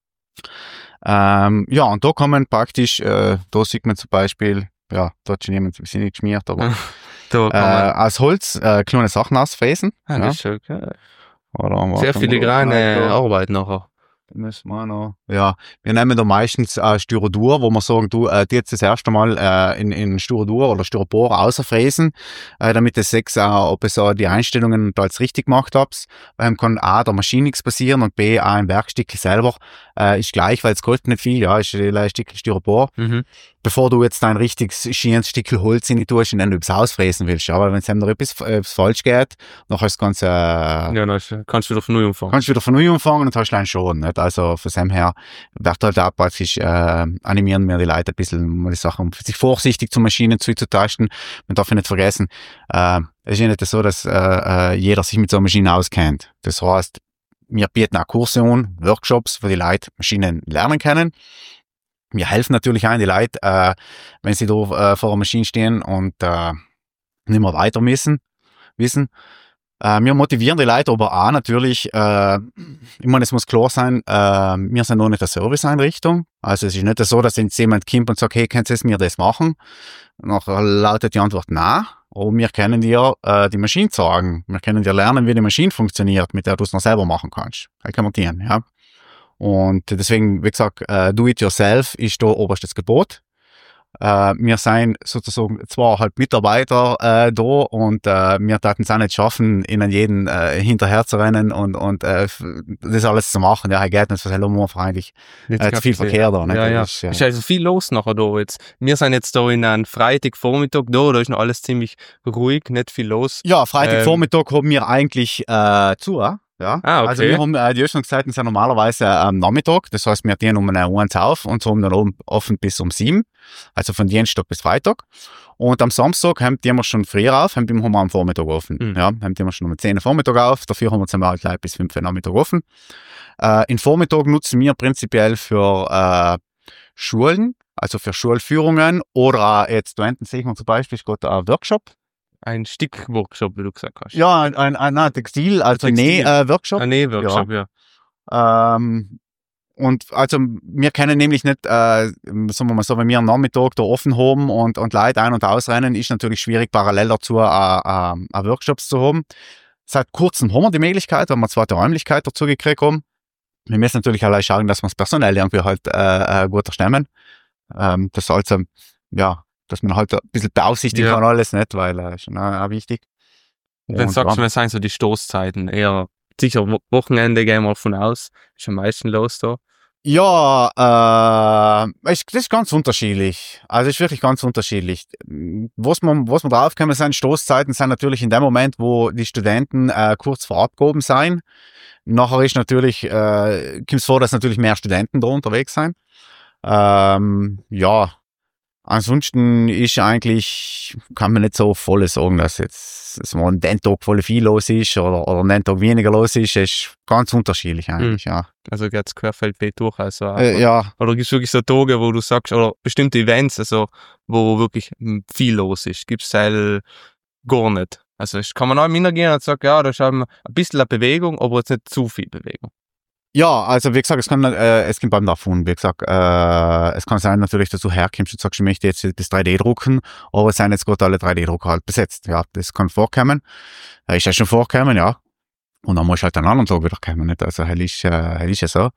Ähm, ja, und da kommen praktisch, äh, da sieht man zum Beispiel, ja, da hat schon jemand ein bisschen nicht geschmiert, aber da äh, kann man, aus Holz äh, kleine Sachen ausfräsen. ah, Ja. das ist schon, okay. Oder, Sehr warte, filigrane da- Arbeit nachher. Müssen wir noch. Ja, wir nehmen da meistens äh, Styrodur, wo wir sagen, du, äh, die jetzt das erste Mal äh, in, in Styrodur oder Styropor außerfräsen, äh, damit das sechs, äh, ob es äh, die Einstellungen da jetzt richtig gemacht habt. Weil dann kann A, der Maschine nichts passieren und B, auch ein Werkstück selber äh, ist gleich, weil es kostet nicht viel, ja, ist ein Stück Styropor. Mhm. Bevor du jetzt ein richtiges schieres Stück Holz in die tust und dann du es ausfräsen willst. Ja, weil wenn es dann noch etwas, etwas falsch geht, dann ist das Ganze, äh, Ja, dann ist- kannst du wieder von neu anfangen. kannst du wieder von neu anfangen und hast einen Schaden. Nicht? Also von dem her wird halt auch praktisch, äh, animieren wir die Leute ein bisschen, mal die Sachen, sich vorsichtig zu Maschinen zuzutasten. Man darf ja nicht vergessen, äh, es ist ja nicht so, dass äh, äh, jeder sich mit so einer Maschine auskennt. Das heißt, wir bieten auch Kurse an, Workshops, wo die Leute Maschinen lernen können. Wir helfen natürlich auch den Leuten, äh, wenn sie da äh, vor einer Maschine stehen und äh, nicht mehr weiter müssen, wissen. Äh, wir motivieren die Leute aber auch natürlich, äh, ich meine, es muss klar sein, äh, wir sind noch nicht eine Serviceeinrichtung. Also es ist nicht so, dass jetzt jemand kommt und sagt, hey, kannst du mir das machen? Nachher lautet die Antwort nein. Aber wir können dir äh, die Maschine zeigen. Wir können dir lernen, wie die Maschine funktioniert, mit der du es noch selber machen kannst. Das kann man tun, ja. Und deswegen, wie gesagt, äh, do it yourself ist da oberstes Gebot. Äh, wir sind sozusagen zweieinhalb Mitarbeiter äh, da und äh, wir taten es auch nicht schaffen, ihnen jeden äh, hinterher zu rennen und, und äh, das alles zu machen. Ja, geht nicht, was haben wir eigentlich äh, zu viel Verkehr da. Nicht? Ja, ja. Das ist, ja. Ist also viel los nachher da jetzt. Wir sind jetzt da in einem Freitagvormittag da, da ist noch alles ziemlich ruhig, nicht viel los. Ja, Freitagvormittag ähm, haben wir eigentlich äh, zu. Ja, ah, okay. Also wir haben, äh, die Öffnungszeiten sind normalerweise am Nachmittag, das heißt, wir gehen um eine Uhr auf und haben dann oben offen bis um sieben, also von Dienstag bis Freitag. Und am Samstag haben wir schon früher auf, haben wir am Vormittag offen. Mhm. Ja, haben wir schon um zehn Uhr Vormittag auf, dafür haben wir zum Beispiel gleich bis fünf Uhr Nachmittag offen. Äh, in Vormittag nutzen wir prinzipiell für äh, Schulen, also für Schulführungen oder auch jetzt, da hinten sehen wir zum Beispiel, ist gerade ein Workshop. Ein Stick-Workshop, wie du gesagt hast. Ja, ein, ein, ein, ein Textil, also Textil. Näh-Workshop. Ein Näh-Workshop, ja. ja. Ähm, und also wir können nämlich nicht, äh, sagen wir mal so, wenn wir am Nachmittag da offen haben und, und Leute ein- und ausrennen, ist natürlich schwierig, parallel dazu äh, äh, äh, Workshops zu haben. Seit kurzem haben wir die Möglichkeit, weil wir zweite Räumlichkeit dazu gekriegt haben. Wir müssen natürlich allein schauen, dass wir das personell irgendwie halt äh, äh, gut erstemmen. Ähm, das also, ja, dass man halt ein bisschen beaufsichtigen Ja. kann alles, nicht, weil äh, ist schon auch, auch wichtig. Und dann Und, sagst ja. du, was sind so die Stoßzeiten? Eher sicher Wo- Wochenende gehen wir von aus. Ist am meisten los da. Ja, äh, es, das ist ganz unterschiedlich. Also es ist wirklich ganz unterschiedlich. Was man, was man draufkommen sind, Stoßzeiten sind natürlich in dem Moment, wo die Studenten äh, kurz vor Abgaben sein. Nachher ist natürlich, äh, kommt es vor, dass natürlich mehr Studenten da unterwegs sind. Ähm, ja, Ansonsten ist eigentlich, kann man nicht so voll sagen, dass jetzt dass man den Tag voll viel los ist oder, oder den Tag weniger los ist. Es ist ganz unterschiedlich eigentlich, mhm. ja. Also geht's querfeldweg durch. Also äh, ja. Oder gibt es wirklich so Tage, wo du sagst, oder bestimmte Events, also wo wirklich viel los ist? Gibt es halt gar nicht. Also ich kann man auch hingehen und sagen, ja, da ist ein bisschen eine Bewegung, aber jetzt nicht zu viel Bewegung. Ja, also wie gesagt, es kann, äh, es kommt beim davon, wie gesagt, äh, es kann sein natürlich, dass du herkommst und sagst, ich möchte jetzt das drei D drucken, aber es sind jetzt gerade alle drei D Drucker halt besetzt, ja, das kann vorkommen, äh, ist ja schon vorkommen, ja, und dann musst du halt einen anderen Tag wieder kommen, nicht, also hell ist, äh, hell ist ja so,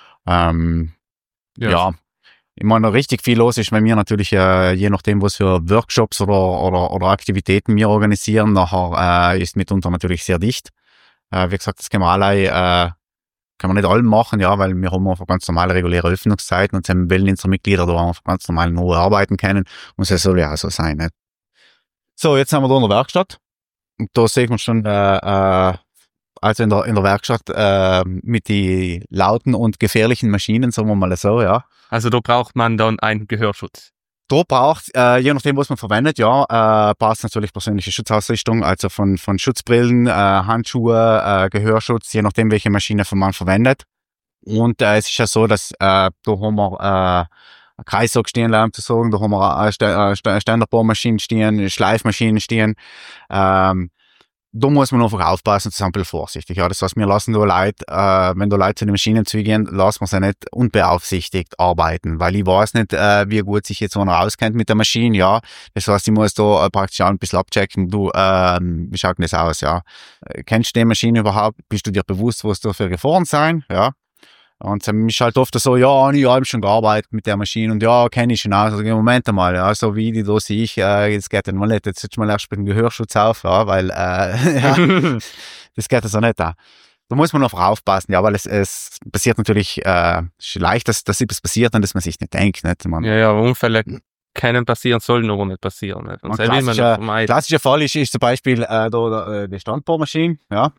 ähm, ja. ja, ich meine, richtig viel los ist, wenn wir natürlich, äh, je nachdem, was für Workshops oder, oder, oder Aktivitäten wir organisieren, nachher äh, ist mitunter natürlich sehr dicht, äh, wie gesagt, das können wir alle, äh, kann man nicht allem machen, ja, weil wir haben einfach ganz normale, reguläre Öffnungszeiten und dann wollen unsere Mitglieder da einfach ganz normal in Ruhe arbeiten können und das soll ja auch so sein, nicht? So, jetzt sind wir da in der Werkstatt und da sehen wir schon, äh, äh, also in der, in der Werkstatt äh, mit die lauten und gefährlichen Maschinen, sagen wir mal so, ja. Also da braucht man dann einen Gehörschutz. Da braucht, äh, je nachdem, was man verwendet, ja, äh, passt natürlich persönliche Schutzausrüstung, also von, von Schutzbrillen, äh, Handschuhe, äh, Gehörschutz, je nachdem, welche Maschine man verwendet. Und äh, es ist ja so, dass äh, da haben wir äh, eine Kreissack stehen, um zu sagen, da haben wir äh, Ständerbohrmaschinen stehen, Schleifmaschinen stehen. Ähm, Da muss man einfach aufpassen und sein ein bisschen vorsichtig. Ja, das heißt, wir lassen da Leute, äh, wenn da Leute zu den Maschinen zugehen, lassen wir sie nicht unbeaufsichtigt arbeiten, weil ich weiß nicht, äh, wie gut sich jetzt einer auskennt mit der Maschine, ja. Das heißt, ich muss da äh, praktisch auch ein bisschen abchecken, du, äh, wie schaut denn das aus, ja. Kennst du die Maschine überhaupt? Bist du dir bewusst, was da für Gefahren sein, ja. Und es ist halt oft so, ja, ich habe schon gearbeitet mit der Maschine und ja, kenne ich schon aus. Also, Moment einmal, ja, so wie die da sehe ich, äh, jetzt geht das mal nicht, jetzt setzt mal erst mit dem Gehörschutz auf, ja, weil, äh, ja, das geht also nicht da. Da muss man einfach aufpassen, ja, weil es, es passiert natürlich, äh, ist leicht, dass, dass etwas passiert und dass man sich nicht denkt, nicht? Man, ja, ja, Unfälle können passieren, sollen aber nicht passieren, nicht? Und ein klassischer, klassischer Fall ist, ist zum Beispiel, äh, da, die Standbohrmaschine, ja.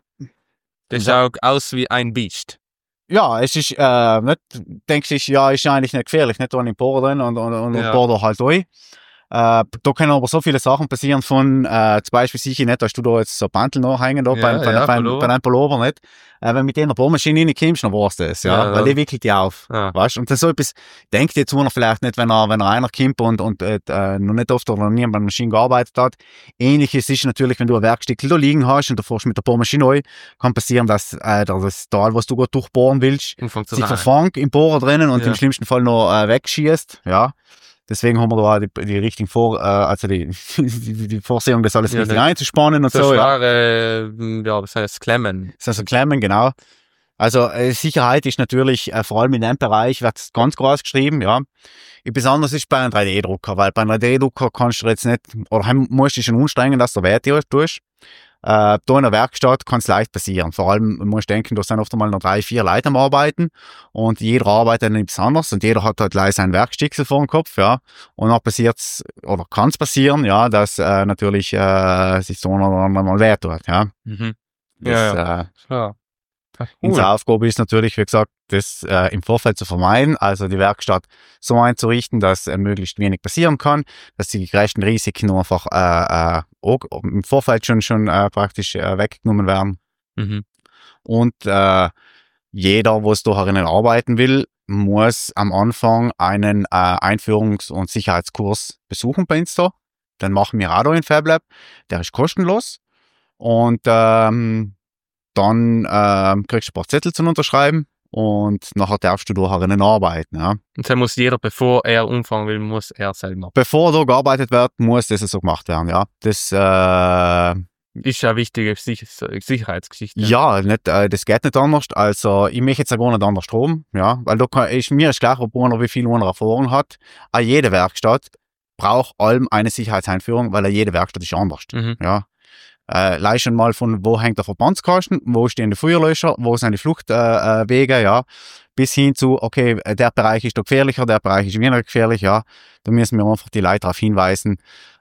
Das schaut aus wie ein Biest. Ja, es ist, äh, nicht, denkst du, ja, ist eigentlich nicht gefährlich, nicht da in den Bohrer drin und, und, und ja. Bohr da halt durch. Äh, da können aber so viele Sachen passieren von, äh, zum Beispiel sicher nicht, dass du da jetzt so ein Pantel nachhängen, da ja, beim, ja, beim, beim, bei deinem Pullover nicht. Äh, wenn mit der Bohrmaschine reinkommst, dann war's das, ja, ja, weil die wickelt die auf, ja. Weißt du? Und das so etwas, denkt jetzt einer vielleicht nicht, wenn er, wenn er einer kommt und, und, äh, noch nicht oft oder noch nie bei der Maschine gearbeitet hat. Ähnliches ist natürlich, wenn du ein Werkstück da liegen hast und du fährst mit der Bohrmaschine rein, kann passieren, dass, äh, das Teil, was du gerade durchbohren willst, sich verfangt im Bohrer drinnen und ja. Im schlimmsten Fall noch, äh, wegschießt, ja. Deswegen haben wir da die, die richtigen Vor, äh, also die, die, die Vorsehung, das alles ja, richtig einzuspannen und so. Das war, ja. Äh, ja, was heißt Klemmen? Das heißt Klemmen, genau. Also äh, Sicherheit ist natürlich, äh, vor allem in dem Bereich, wird ganz groß geschrieben, ja. Besonders ist bei einem drei D Drucker, weil bei einem drei D Drucker kannst du jetzt nicht, oder musst du dich schon anstrengen, dass du Wert tust. Äh, da in der Werkstatt kann es leicht passieren. Vor allem, man muss denken, da sind oft einmal noch drei, vier Leute am Arbeiten und jeder arbeitet etwas anderes und jeder hat halt gleich sein Werkstück vor dem Kopf, ja. Und dann passiert's, oder kann es passieren, ja, dass äh, natürlich äh, sich so einer oder andere mal weh tut, ja. Mhm. Das, ja, ja. Äh, ja. Cool. Unsere Aufgabe ist natürlich, wie gesagt, das äh, im Vorfeld zu vermeiden, also die Werkstatt so einzurichten, dass äh, möglichst wenig passieren kann, dass die größten Risiken einfach äh, äh, auch im Vorfeld schon schon äh, praktisch äh, weggenommen werden. Mhm. Und äh, jeder, was da herinnen arbeiten will, muss am Anfang einen äh, Einführungs- und Sicherheitskurs besuchen bei uns da. Den machen wir auch da in FabLab. Der ist kostenlos. Und ähm, dann ähm, kriegst du ein paar Zettel zum Unterschreiben und nachher darfst du da herinnen arbeiten. Ja. Und dann muss jeder, bevor er umfangen will, muss er selber. Bevor da gearbeitet wird, muss das so gemacht werden. Ja. Das äh, ist ja eine wichtige Sicher- Sicherheitsgeschichte. Ja, nicht, äh, das geht nicht anders. Also ich möchte jetzt auch gar nicht anders haben, ja, weil da kann, ist, mir ist klar, ob einer wie viel einer Erfahrung hat. Auch jede Werkstatt braucht allem eine Sicherheitseinführung, weil auch jede Werkstatt ist anders. Mhm. Ja. Äh, leih schon mal von, wo hängt der Verbandskasten, wo stehen die Feuerlöscher, wo sind die Fluchtwege, äh, ja, bis hin zu, okay, der Bereich ist da gefährlicher, der Bereich ist weniger gefährlich, ja. Da müssen wir einfach die Leute darauf hinweisen,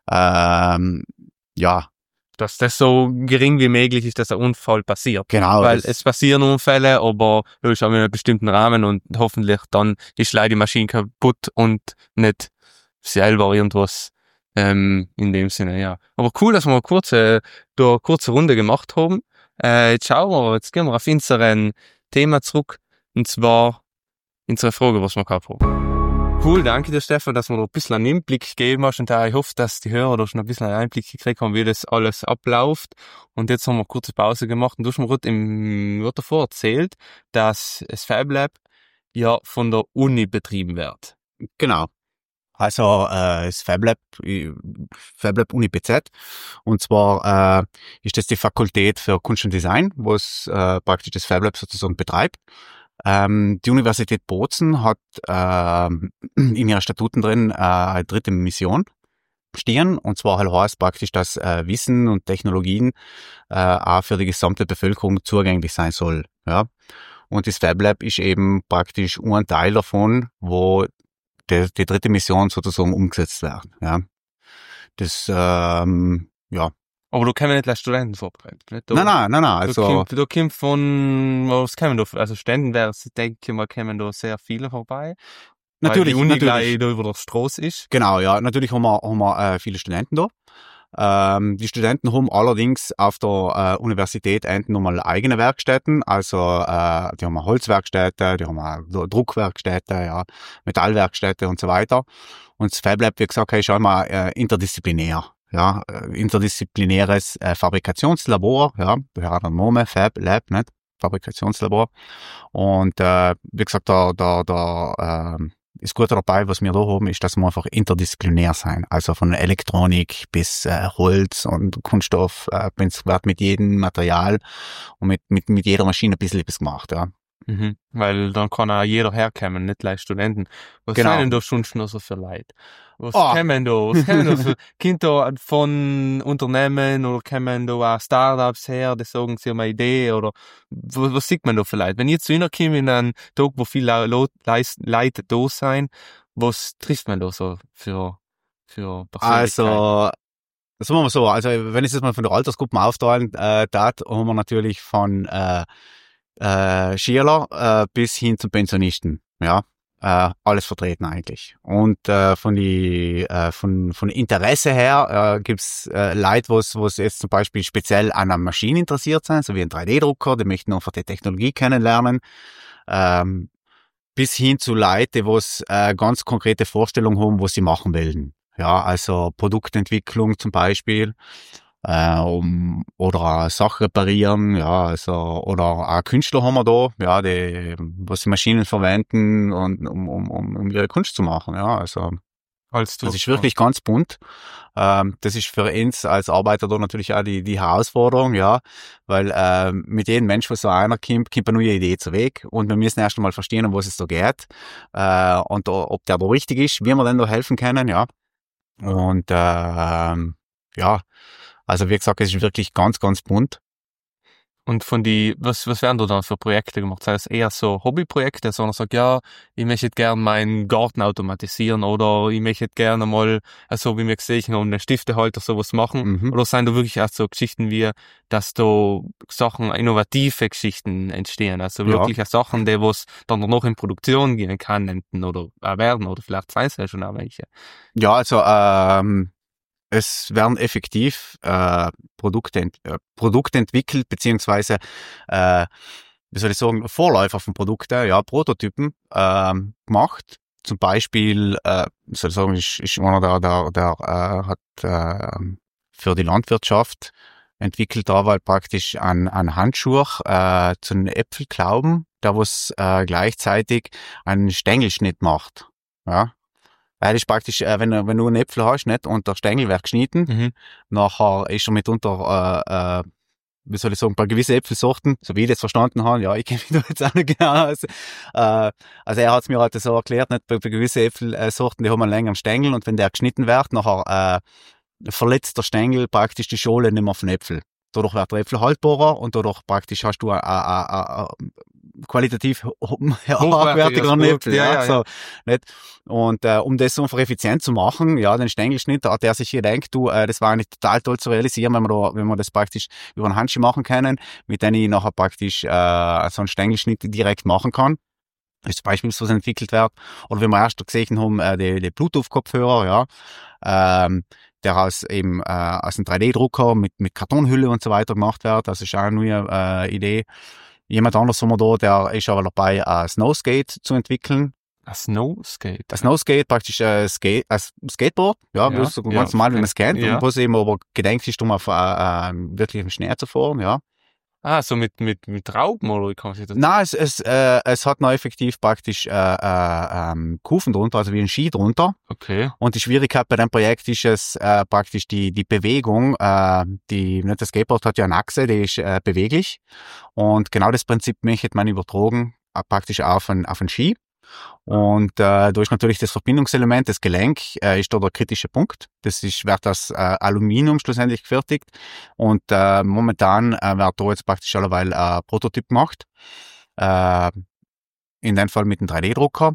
ähm, ja. Dass das so gering wie möglich ist, dass ein Unfall passiert. Genau. Weil es passieren Unfälle, aber du bist auch in einem bestimmten Rahmen und hoffentlich dann ist leider die Maschine kaputt und nicht selber irgendwas ähm, in dem Sinne, ja. Aber cool, dass wir eine kurze, da eine kurze Runde gemacht haben. Äh, jetzt schauen wir, jetzt gehen wir auf unseren Thema zurück, und zwar unsere Frage, was wir gehabt haben. Cool, danke dir, Stefan, dass wir da ein bisschen einen Einblick gegeben hast, und ich hoffe, dass die Hörer da schon ein bisschen einen Einblick gekriegt haben, wie das alles abläuft. Und jetzt haben wir eine kurze Pause gemacht, und du hast mir gerade im Wort davor erzählt, dass das Fab Lab ja von der Uni betrieben wird. Genau. Also äh, das Fab Lab, Fab Lab Uni B Z, und zwar äh, ist das die Fakultät für Kunst und Design, was äh, praktisch das Fab Lab sozusagen betreibt. Ähm, die Universität Bozen hat äh, in ihren Statuten drin äh, eine dritte Mission stehen, und zwar halt heißt praktisch, dass äh, Wissen und Technologien äh, auch für die gesamte Bevölkerung zugänglich sein soll. Ja. Und das Fab Lab ist eben praktisch ein Teil davon, wo die, die dritte Mission sozusagen umgesetzt wird. Ja. Das, ähm, ja. Aber du kannst nicht als Studenten vorbereiten, nicht? Du, Nein, nein, nein, nein. Also, du kommst, du kommst von, was kommen da, also Studenten wäre, ich denke mal, kommen da sehr viele vorbei. natürlich, weil die Uni natürlich. gleich da über der Straße ist. Genau, ja. Natürlich haben wir, haben wir äh, viele Studenten da. Ähm, die Studenten haben allerdings auf der äh, Universität enden nochmal eigene Werkstätten, also äh, die haben Holzwerkstätte, die haben auch Druckwerkstätte, ja, Metallwerkstätte und so weiter. Und das Fab Lab, wie gesagt, ist schon mal äh, interdisziplinär, ja, äh, interdisziplinäres äh, Fabrikationslabor, ja, daher hat der Name Fab Lab, nicht? Fabrikationslabor. Und äh, wie gesagt, da, da, da äh, das Gute dabei, was wir da haben, ist, dass wir einfach interdisziplinär sein. Also von Elektronik bis äh, Holz und Kunststoff, äh, wird mit jedem Material und mit, mit, mit jeder Maschine ein bisschen etwas gemacht, ja. Mhm. Weil dann kann auch jeder herkommen, nicht gleich Studenten. Was Genau. sind denn da schon noch so für Leute? Was Oh. kommen da? Was kommen da für, kommt da von Unternehmen oder kommen da auch Startups her, die sagen, sie haben eine Idee, oder was, was sieht man da für Leute? Wenn ihr zu ihnen kommt in einen Tag, wo viele Leute da sind, was trifft man da so für, für Persönlichkeiten? Also, das machen wir so. Also, wenn ich es jetzt mal von der Altersgruppen aufteilen, äh, da haben wir natürlich von äh, äh, Schüler äh, bis hin zu Pensionisten, ja. Äh, alles vertreten eigentlich. Und äh, von die äh, von von Interesse her äh, gibt's äh, Leute, was was jetzt zum Beispiel speziell an einer Maschine interessiert sind, so wie ein drei D Drucker, die möchten einfach die Technologie kennenlernen, ähm, bis hin zu Leute, die was äh, ganz konkrete Vorstellungen haben, was sie machen wollen. Ja, also Produktentwicklung zum Beispiel. Äh, um, oder auch Sachen reparieren, ja, also, oder auch Künstler haben wir da, ja, die, was die Maschinen verwenden, und, um, um, um, um ihre Kunst zu machen, ja, also, Als du, das ist wirklich ganz bunt. Ähm, das ist für uns als Arbeiter da natürlich auch die, die Herausforderung, ja, weil, äh, mit jedem Mensch, was so einer kommt, kommt eine neue Idee zu Weg, und wir müssen erst einmal verstehen, um was es da geht, äh, und da, ob der da richtig ist, wie wir denn da helfen können, ja, und, äh, ja, also wie gesagt, es ist wirklich ganz, ganz bunt. Und von die, was, was werden da dann für Projekte gemacht? Sei es eher so Hobbyprojekte, sondern sagt, ja, ich möchte gerne meinen Garten automatisieren, oder ich möchte gerne mal, also wie wir gesehen haben, einen Stiftehalter sowas machen. Mhm. Oder seien da wirklich auch so Geschichten wie, dass da Sachen, innovative Geschichten entstehen. Also Ja. wirklich auch Sachen, die was dann noch in Produktion gehen kann, enten oder auch werden, oder vielleicht seien es ja schon auch welche. Ja, also ähm, es werden effektiv äh, Produkte, ent äh, Produkte entwickelt, beziehungsweise, äh, wie soll ich sagen, Vorläufer von Produkten, ja, Prototypen ähm, gemacht. Zum Beispiel, äh, wie soll ich sagen, ist, ist einer, der, der, der äh, hat äh, für die Landwirtschaft entwickelt, da weil praktisch an, an Handschuh äh, zu den Äpfelklauben, der was äh, gleichzeitig einen Stängelschnitt macht. Ja. Weil das ist praktisch, äh, wenn, wenn du einen Äpfel hast, nicht, und der Stängel wird geschnitten, Mhm. nachher ist er mitunter, äh, äh, wie soll ich sagen, bei gewissen Äpfelsorten, so wie ich das verstanden habe, ja, ich kenne mich da jetzt auch nicht genau aus, äh, also er hat es mir halt so erklärt, nicht, bei, bei gewissen Äpfelsorten, die haben einen längeren Stängel, und wenn der geschnitten wird, nachher äh, verletzt der Stängel praktisch die Schale nicht mehr von Äpfel. Dadurch wird der Äpfel haltbarer, und dadurch praktisch hast du ein, ein, ein, ein qualitativ hochwertiger Äpfel. Ja, Ja, ja, so, nicht? Und äh, um das einfach effizient zu machen, ja, den Stängelschnitt, da hat er sich gedacht, du, äh, das war eigentlich total toll zu realisieren, wenn wir da, wenn wir das praktisch über einen Handschuh machen können, mit dem ich nachher praktisch äh, so einen Stängelschnitt direkt machen kann. ist beispielsweise entwickelt wird. Oder wie wir erst gesehen haben, äh, die, die Bluetooth-Kopfhörer, ja, ähm, der aus eben äh, aus einem drei D-Drucker mit, mit Kartonhülle und so weiter gemacht wird. Das ist auch eine neue äh, Idee. Jemand anderes haben wir da, der ist aber dabei, ein Snowskate zu entwickeln. Ein Snowskate? Ein Snowskate, praktisch ein, Skate, ein Skateboard, ja, ja, so ganz ja, normal, wie man es kennt, ja. Und wo es eben aber gedenkt ist, um auf äh, äh, wirklich im Schnee zu fahren, ja. Ah, so mit, mit, mit Raupen, oder wie kann man sich das? Nein, es, es, äh, es hat noch effektiv praktisch äh, äh, ähm, Kufen drunter, also wie ein Ski drunter. Okay. Und die Schwierigkeit bei dem Projekt ist es äh, praktisch die, die Bewegung, äh, die, nicht, das Skateboard hat ja eine Achse, die ist äh, beweglich. Und genau das Prinzip möchte man übertragen, äh, praktisch auf einen, auf einen Ski. Und äh, da ist natürlich das Verbindungselement, das Gelenk, äh, ist da der kritische Punkt. Das ist, wird aus äh, Aluminium schlussendlich gefertigt. Und äh, momentan äh, wird da jetzt praktisch allerweil ein Prototyp gemacht. Äh, in dem Fall mit einem drei D-Drucker,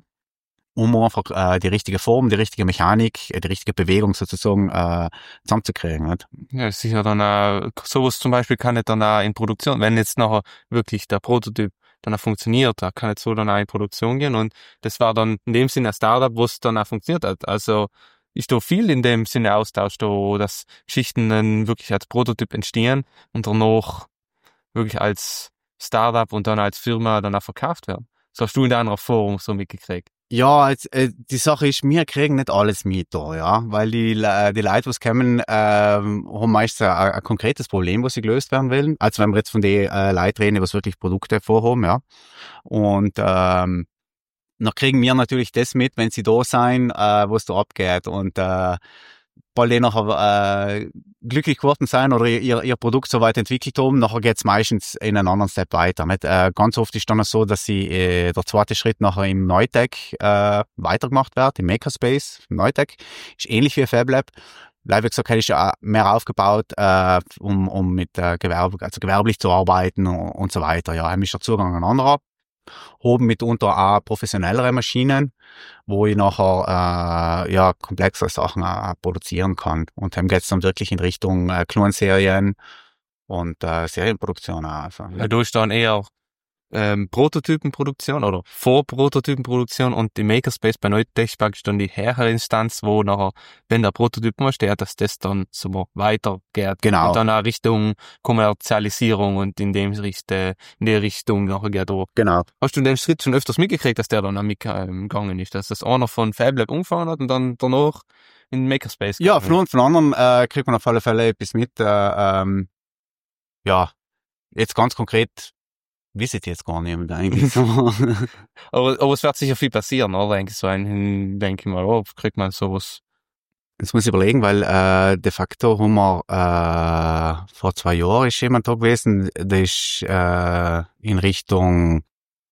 um einfach äh, die richtige Form, die richtige Mechanik, die richtige Bewegung sozusagen äh, zusammenzukriegen. Nicht? Ja, sicher dann auch, sowas zum Beispiel kann nicht dann auch in Produktion, wenn jetzt nachher wirklich der Prototyp dann auch funktioniert, da kann jetzt so dann auch in Produktion gehen, und das war dann in dem Sinne ein Startup, wo es dann auch funktioniert hat. Also ist da viel in dem Sinne Austausch, da, dass Geschichten dann wirklich als Prototyp entstehen und danach wirklich als Startup und dann als Firma dann auch verkauft werden. Das hast du in deiner Erfahrung so mitgekriegt? Ja, jetzt, äh, die Sache ist, wir kriegen nicht alles mit da, ja, weil die, die Leute, die es kommen, äh, haben meistens ein, ein konkretes Problem, was sie gelöst werden wollen. Also wenn wir jetzt von den äh, Leuten reden, die wirklich Produkte vorhaben, ja. Und ähm, dann kriegen wir natürlich das mit, wenn sie da sein, äh, was da abgeht. Und äh, weil die nachher äh, glücklich geworden sein oder ihr, ihr Produkt so weit entwickelt haben, nachher geht's meistens in einen anderen Step weiter. Nicht? Äh, ganz oft ist dann so, dass sie äh, der zweite Schritt nachher im Neutech äh, weitergemacht wird, im Makerspace, im Neutech. Ist ähnlich wie FabLab. Leider gesagt, ist ja mehr aufgebaut, äh, um, um mit äh, Gewerbe, also gewerblich zu arbeiten und, und so weiter. Ja, ist der Zugang ein anderer. Haben mitunter auch professionellere Maschinen, wo ich nachher äh, ja komplexere Sachen äh, produzieren kann. Und dann geht's dann wirklich in Richtung äh, Klonserien und äh, Serienproduktion auch. Also, ja, du hast dann eher ähm, Prototypenproduktion oder Vorprototypenproduktion, und im Makerspace bei Neutech praktisch dann die Herrerinstanz, wo nachher, wenn der Prototyp mal steht, dass das dann so weitergeht. Genau. Und dann auch Richtung Kommerzialisierung und in dem Richte, in der Richtung nachher geht auch. Genau. Hast du den Schritt schon öfters mitgekriegt, dass der dann auch mitgegangen ist, dass das einer von FabLab umgefahren hat und dann danach in Makerspace Ja, von uns, von anderen äh, kriegt man auf alle Fälle etwas mit. Äh, ähm, ja, jetzt ganz konkret wisst ihr jetzt gar nicht mehr eigentlich so. aber, aber es wird sicher viel passieren, oder? Denke ich, so ein, denke ich mal, oh, kriegt man sowas. Jetzt muss ich überlegen, weil äh, de facto haben wir äh, vor zwei Jahren ist jemand da gewesen, der ist äh, in Richtung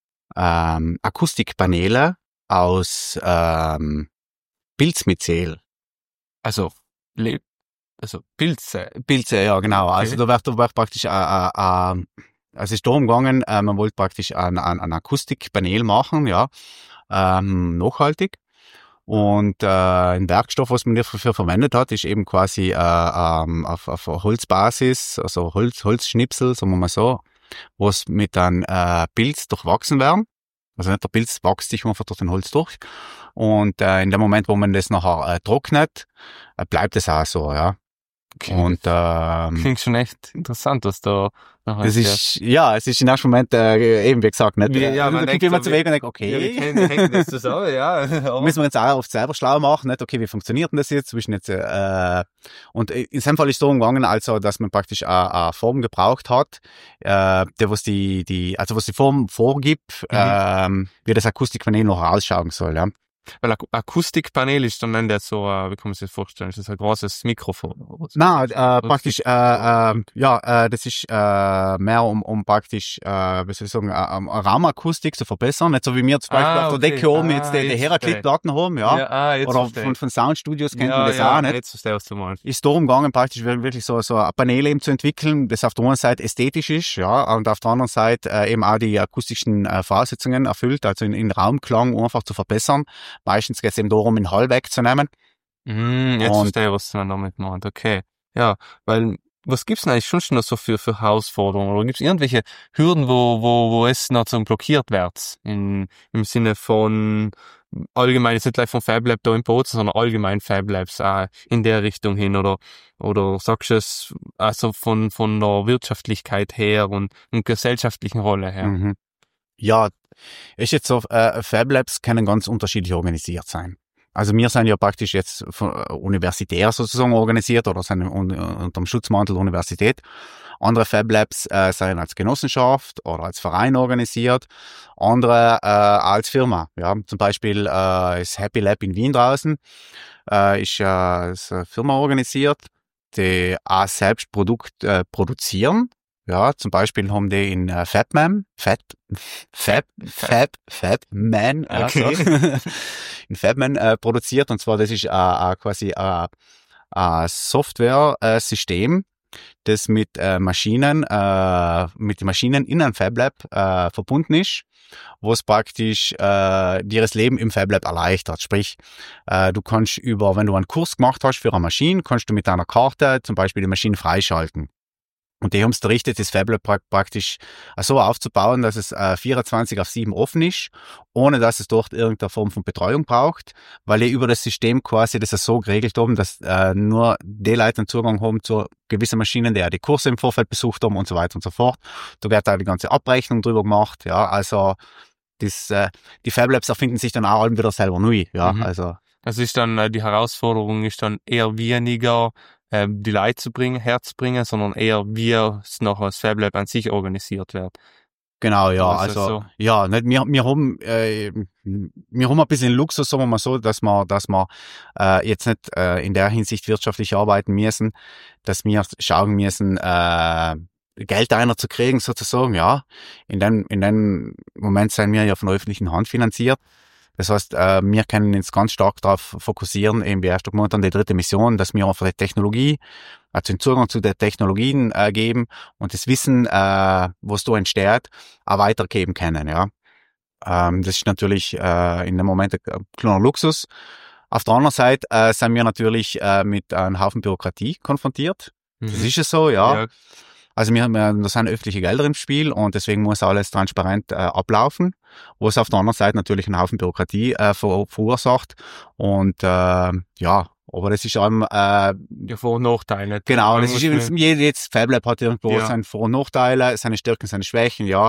ähm, Akustikpaneele aus ähm, Pilzmyzel. Also, le- also Pilze. Pilze, ja genau. Okay. Also da wird, da wird praktisch äh, äh, äh, Also es ist darum gegangen, äh, man wollte praktisch ein, ein, ein Akustikpanel machen, ja, ähm, nachhaltig. Und äh, ein Werkstoff, was man dafür verwendet hat, ist eben quasi äh, ähm, auf, auf Holzbasis, also Holz, Holzschnipsel, sagen wir mal so, was mit einem äh, Pilz durchwachsen werden. Also nicht der Pilz wächst sich einfach durch den Holz durch. Und äh, in dem Moment, wo man das nachher äh, trocknet, äh, bleibt es auch so, ja. Okay. Und ähm, klingt schon echt interessant, was da nachher das ist, ja, es ist im ersten Moment äh, eben, wie gesagt, nicht. Ja, ja, man man denkt denkt immer so, zu Weg und denkt, okay. Ja, wir kennen, kennen das zusammen, ja. Müssen wir uns auch oft selber schlau machen, nicht? Okay, wie funktioniert denn das jetzt? Zwischen jetzt äh, und in seinem Fall ist es so umgegangen, also, dass man praktisch eine, eine Form gebraucht hat, äh, der was die, die, also was die Form vorgibt, mhm. ähm, wie das Akustikpanel noch ausschauen soll, ja. Weil Ak- Akustikpanel ist dann nicht der so, äh, wie kann man sich das vorstellen? Ist das ein großes Mikrofon? Oder so? Nein, äh, praktisch, äh, äh, ja, äh, das ist äh, mehr um, um praktisch, äh, wie soll ich sagen, äh, um Raumakustik zu verbessern. Nicht so wie wir zum Beispiel Ah, auf okay. der Decke oben Ah, jetzt die, die jetzt Heraklit-Platten haben, ja. Ja, ah, jetzt Oder verstehe von, ich. von Soundstudios kennt ja, man das ja, auch nicht. Jetzt verstehe ich, was du meinst. Ist darum gegangen, praktisch wirklich so, so ein Panel eben zu entwickeln, das auf der einen Seite ästhetisch ist, ja, und auf der anderen Seite äh, eben auch die akustischen äh, Voraussetzungen erfüllt, also in, in Raumklang einfach zu verbessern. Meistens geht es eben darum, den Hall wegzunehmen. Mm, jetzt Und- verstehe ich, was du dann damit meinst. Okay. Ja, weil was gibt's denn eigentlich schon noch so für, für Herausforderungen? Oder gibt's irgendwelche Hürden, wo, wo, wo es noch zum blockiert wird? In, im Sinne von allgemein, jetzt nicht gleich vom Fab Lab da in Bozen, sondern allgemein Fab Labs auch in der Richtung hin, oder, oder sagst du es, also von, von der Wirtschaftlichkeit her und, und gesellschaftlichen Rolle her? Mhm. Ja, ist jetzt so, äh, Fab Labs können ganz unterschiedlich organisiert sein. Also wir sind ja praktisch jetzt von, äh, universitär sozusagen organisiert oder sind un, unter dem Schutzmantel der Universität. Andere Fab Labs äh, sind als Genossenschaft oder als Verein organisiert, andere äh, als Firma. Ja, zum Beispiel äh, ist Happy Lab in Wien draußen, äh, ist, äh, ist eine Firma organisiert, die auch selbst Produkt äh, produzieren. Ja, zum Beispiel haben die in äh, Fabman, Fab, Fab, Fab, Fabman, Okay. also, in Fabman äh, produziert, und zwar das ist äh, äh, quasi ein äh, Software-System, das mit äh, Maschinen, äh, mit den Maschinen in einem FabLab äh, verbunden ist, wo es praktisch äh, dir das Leben im FabLab erleichtert. Sprich, äh, du kannst über, wenn du einen Kurs gemacht hast für eine Maschine, kannst du mit deiner Karte zum Beispiel die Maschine freischalten. Und die haben es errichtet, das FabLab pra- praktisch so aufzubauen, dass es äh, vierundzwanzig auf sieben offen ist, ohne dass es dort irgendeine Form von Betreuung braucht, weil die über das System quasi das so geregelt haben, dass äh, nur die Leute einen Zugang haben zu gewissen Maschinen, die auch die Kurse im Vorfeld besucht haben und so weiter und so fort. Da wird auch die ganze Abrechnung drüber gemacht. Ja, also das, äh, die FabLabs erfinden sich dann auch wieder selber neu. Ja, Mhm. also Also ist dann, äh, die Herausforderung ist dann eher weniger, ähm, die Leute zu bringen, herzubringen, sondern eher, wie es nachher das Fab Lab an sich organisiert wird. genau, ja, Oder ist das also so? ja, nicht, wir, wir haben äh, wir haben ein bisschen Luxus, sagen wir mal so, dass wir, dass wir äh, jetzt nicht äh, in der Hinsicht wirtschaftlich arbeiten müssen, dass wir schauen müssen, äh, Geld einer zu kriegen, sozusagen, ja. In dem, in dem Moment sind wir ja von der öffentlichen Hand finanziert. Das heißt, äh, wir können uns ganz stark darauf fokussieren, eben wie erst momentan die dritte Mission, dass wir einfach die Technologie, also den Zugang zu den Technologien äh, geben und das Wissen, äh, was da entsteht, auch weitergeben können, ja. Ähm, das ist natürlich äh, in dem Moment ein kleiner Luxus. Auf der anderen Seite äh, sind wir natürlich äh, mit einem Haufen Bürokratie konfrontiert. Das Mhm. ist es so, ja. Ja. Also wir haben, äh, da sind öffentliche Gelder im Spiel und deswegen muss alles transparent äh, ablaufen, was auf der anderen Seite natürlich einen Haufen Bürokratie äh, ver verursacht. Und äh, ja, aber das ist einem, äh, Ja, Vor- und Nachteile. genau, Man das muss ist mit- eben, jedes FabLab hat irgendwo Ja. seine Vor- und Nachteile, seine Stärken, seine Schwächen, ja.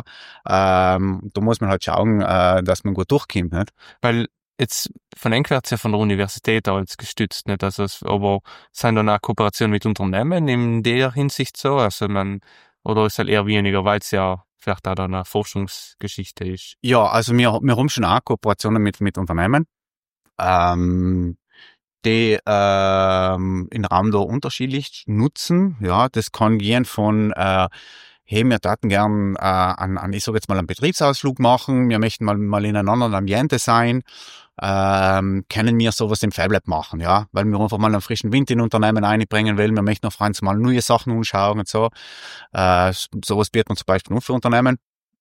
Ähm, da muss man halt schauen, äh, dass man gut durchkommt, nicht? Weil jetzt von Eng wird's ja von der Universität als gestützt, nicht? Also es, aber sind dann auch Kooperationen mit Unternehmen in der Hinsicht so? Also man, oder ist halt eher weniger, weil es ja vielleicht auch dann eine Forschungsgeschichte ist. Ja, also wir, wir haben schon auch Kooperationen mit, mit Unternehmen, ähm, die ähm, in Raum da unterschiedlich nutzen. Ja, das kann gehen von, äh, hey, wir taten gern äh, an, an, ich sage jetzt mal, einen Betriebsausflug machen, wir möchten mal, mal in einem anderen Ambiente sein, ähm, können wir sowas im FabLab machen, ja, weil wir einfach mal einen frischen Wind in Unternehmen einbringen wollen, wir möchten auf Franz mal neue Sachen anschauen und so. Äh, sowas bietet man zum Beispiel nur für Unternehmen.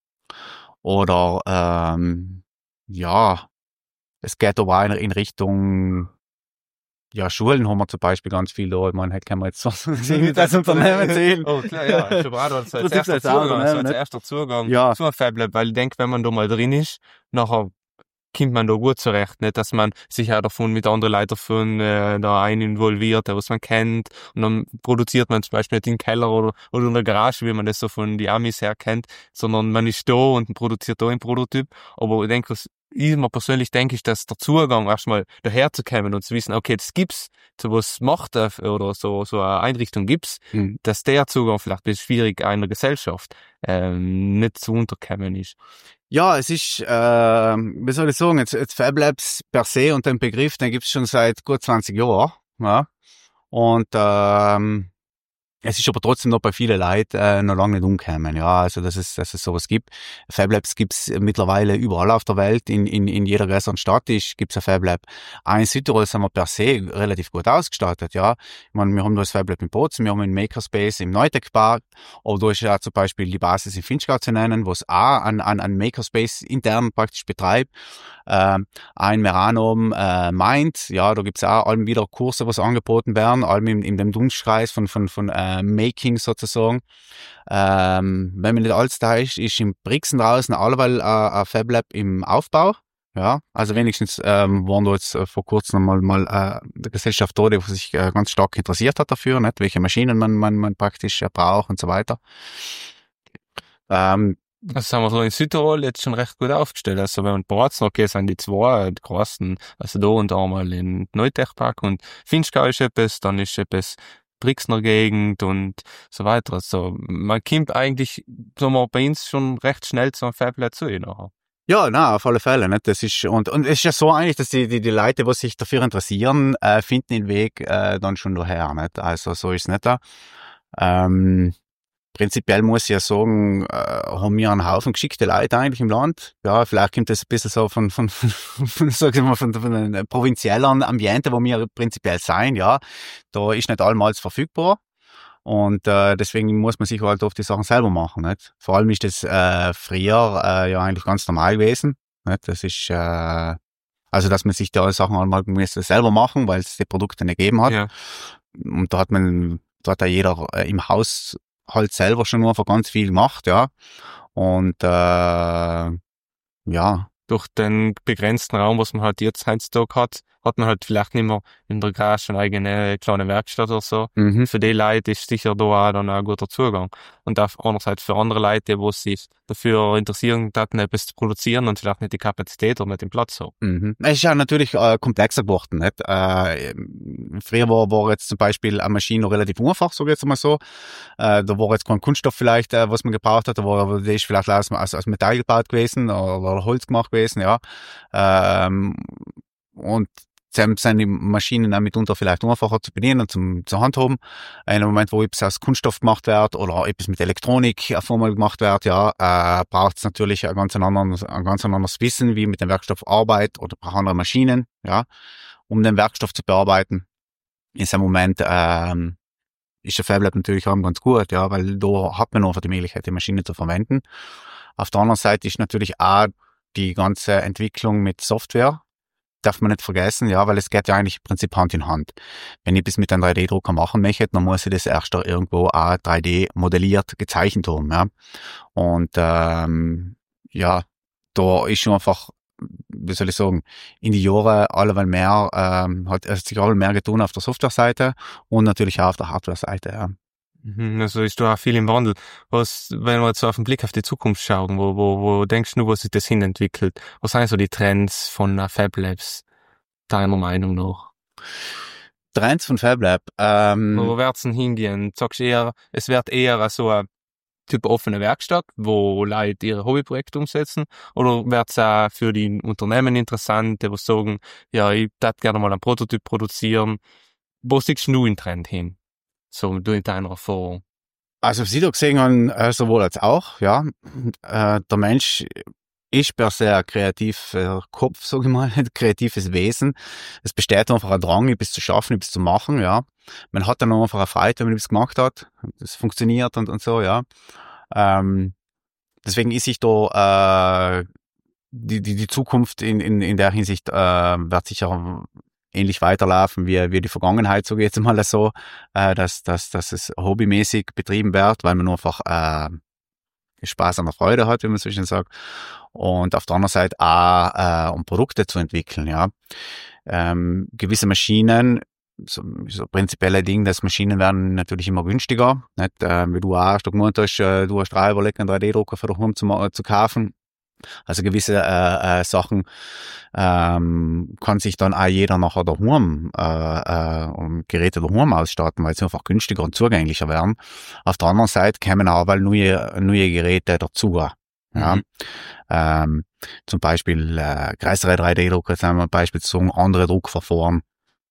Oder ähm, ja, es geht aber auch in, in Richtung, ja, Schulen haben wir zum Beispiel ganz viel da. Ich meine, heute können wir jetzt so das Unternehmen sehen. Oh, klar, ja. Ich glaube auch, als, als Das ist erster jetzt auch, Zugang, ne, also als nicht? erster Zugang Ja. zu einem FabLab, weil ich denke, wenn man da mal drin ist, nachher kommt man da gut zurecht, nicht, dass man sich auch davon mit anderen Leuten davon äh, da ein involviert, was man kennt, und dann produziert man zum Beispiel nicht im Keller oder, oder in der Garage, wie man das so von die Amis her kennt, sondern man ist da und produziert da einen Prototyp, aber ich denke, was ich mir persönlich denke, ist, dass der Zugang erstmal daherzukommen und zu wissen, okay, das gibt's, so was macht er oder so, so eine Einrichtung gibt's, Hm. dass der Zugang vielleicht ein bisschen schwierig einer Gesellschaft ähm, nicht zu unterkommen ist. Ja, es ist, äh, wie soll ich sagen, jetzt, jetzt Fab Labs per se und den Begriff, den gibt's schon seit gut zwanzig Jahren. Ja. Und ähm, es ist aber trotzdem noch bei vielen Leuten äh, noch lange nicht umgekommen. Ja, also dass es, dass es sowas gibt. Fab Labs gibt's mittlerweile überall auf der Welt. In, in, in jeder größeren Stadt ist, gibt's ein Fab Lab. Auch in Südtirol sind wir per se relativ gut ausgestattet. Ja, ich meine, wir haben das Fab Lab in Bozen, wir haben einen Makerspace im Neutech Park. Aber da ist ja zum Beispiel die Basis in Finchgau zu nennen, wo es auch an, an, an Makerspace intern praktisch betreibt. Ähm, ein Meranum äh, Mind, ja, da gibt's auch allem wieder Kurse, was angeboten werden, allem in, in dem Dunstkreis von, von, von äh, Making sozusagen. Ähm, wenn man nicht alles da ist, ist im Brixen draußen alleweil äh, ein Fab Lab im Aufbau. Ja, also wenigstens ähm, waren da jetzt äh, vor kurzem mal mal äh, eine Gesellschaft da, die sich äh, ganz stark interessiert hat dafür, nicht? Welche Maschinen man man man praktisch äh, braucht und so weiter. Ähm, Das haben wir so in Südtirol jetzt schon recht gut aufgestellt. Also wenn man Bratz noch geht, sind die zwei die großen, also da und einmal in Neutechpark und Finchgau ist etwas, dann ist etwas Brixner Gegend und so weiter. Also man kommt eigentlich, sagen wir, bei uns schon recht schnell zu einem Fab Lab zu nachher. Ja, na, auf alle Fälle, nicht? Das ist, und, und es ist ja so eigentlich, dass die, die, die Leute, die sich dafür interessieren, äh, finden den Weg, äh, dann schon daher, nicht? Also, so ist es nicht da. Ähm, prinzipiell muss ich ja sagen, äh, haben wir einen Haufen geschickte Leute eigentlich im Land. Ja, vielleicht kommt das ein bisschen so von, von, von, von sag ich mal, von, von einem provinziellen Ambiente, wo wir prinzipiell sein, ja. Da ist nicht allmals verfügbar. Und äh, deswegen muss man sich halt oft die Sachen selber machen. Nicht? Vor allem ist das äh, früher äh, ja eigentlich ganz normal gewesen. Nicht? Das ist äh, also, dass man sich da Sachen einmal selber machen, weil es die Produkte nicht gegeben hat. Ja. Und da hat man, da hat ja jeder äh, im Haus halt selber schon einfach ganz viel gemacht, ja. Und äh, ja. Durch den begrenzten Raum, was man halt jetzt heutzutage hat, hat man halt vielleicht nicht mehr in der Garage eine eigene kleine Werkstatt oder so. Mhm. Für die Leute ist sicher da auch dann ein guter Zugang. Und auf andererseits für andere Leute, die sich dafür interessieren, daten etwas zu produzieren und vielleicht nicht die Kapazität oder nicht den Platz haben. Mhm. Es ist ja natürlich äh, komplexer geworden. Nicht? Äh, früher war, war jetzt zum Beispiel eine Maschine noch relativ einfach, sage ich jetzt mal so. Äh, da war jetzt kein Kunststoff vielleicht, äh, was man gebraucht hat, da war die ist vielleicht aus, aus, aus Metall gebaut gewesen oder, oder Holz gemacht gewesen, ja. Ähm, und sind die Maschinen auch mitunter vielleicht einfacher zu bedienen und zum, zu handhaben. In einem Moment, wo etwas aus Kunststoff gemacht wird oder etwas mit Elektronik auf einmal gemacht wird, ja, äh, braucht es natürlich ein ganz anderes, ein ganz anderes Wissen, wie mit dem Werkstoff arbeitet oder braucht andere Maschinen, ja, um den Werkstoff zu bearbeiten. In diesem Moment ähm, ist der Fab Lab natürlich auch ganz gut, ja, weil da hat man einfach die Möglichkeit, die Maschine zu verwenden. Auf der anderen Seite ist natürlich auch die ganze Entwicklung mit Software, darf man nicht vergessen, ja, weil es geht ja eigentlich im Prinzip Hand in Hand. Wenn ich das mit einem drei D Drucker machen möchte, dann muss ich das erst irgendwo auch drei D modelliert, gezeichnet haben, ja. Und ähm, ja, da ist schon einfach, wie soll ich sagen, in die Jahre alleweil mehr, ähm, hat, hat sich alleweil mehr getan auf der Softwareseite und natürlich auch auf der Hardware-Seite, ja. Also ist da auch viel im Wandel. Was, wenn wir jetzt so auf den Blick auf die Zukunft schauen, wo, wo, wo denkst du, wo sich das hin entwickelt? Was sind so die Trends von uh, Fab Labs, deiner Meinung nach? Trends von Fab Lab? Ähm, wo wird's denn hingehen? Sagst du eher, es wird eher so eine Typ offene Werkstatt, wo Leute ihre Hobbyprojekte umsetzen? Oder wird's auch für die Unternehmen interessant, die was sagen, ja, ich würde gerne mal einen Prototyp produzieren? Wo siehst du den Trend hin? So, du in deiner Erfahrung. Also, Sie da gesehen haben, äh, sowohl als auch, ja. Äh, der Mensch ist per se ein kreativer Kopf, sag ich mal, ein kreatives Wesen. Es besteht einfach ein Drang, etwas zu schaffen, etwas zu machen, ja. Man hat dann einfach eine Freude, wenn man etwas gemacht hat. Das funktioniert und, und so, ja. Ähm, deswegen ist sich da, äh, die, die, die Zukunft in, in, in der Hinsicht, äh, wird sicher ähnlich weiterlaufen wie, wie die Vergangenheit, sage ich jetzt mal so, äh, dass, dass, dass es hobbymäßig betrieben wird, weil man einfach äh, Spaß an der Freude hat, wie man so schön sagt. Und auf der anderen Seite auch, äh, um Produkte zu entwickeln, ja. Ähm, gewisse Maschinen, so, so prinzipielle Ding, dass Maschinen werden natürlich immer günstiger, nicht? Äh, wie du auch gemeint hast, äh, du hast drei überlegt, einen drei D Drucker für daheim zu, zu kaufen. Also gewisse äh, äh, Sachen ähm, kann sich dann auch jeder nachher daheim äh, äh, um Geräte daheim ausstatten, weil sie einfach günstiger und zugänglicher werden. Auf der anderen Seite kämen aber neue, neue Geräte dazu. Ja. Mhm. Ähm, zum Beispiel äh, größere drei D Drucker, sagen wir Beispiel zu sagen, andere Druckverfahren.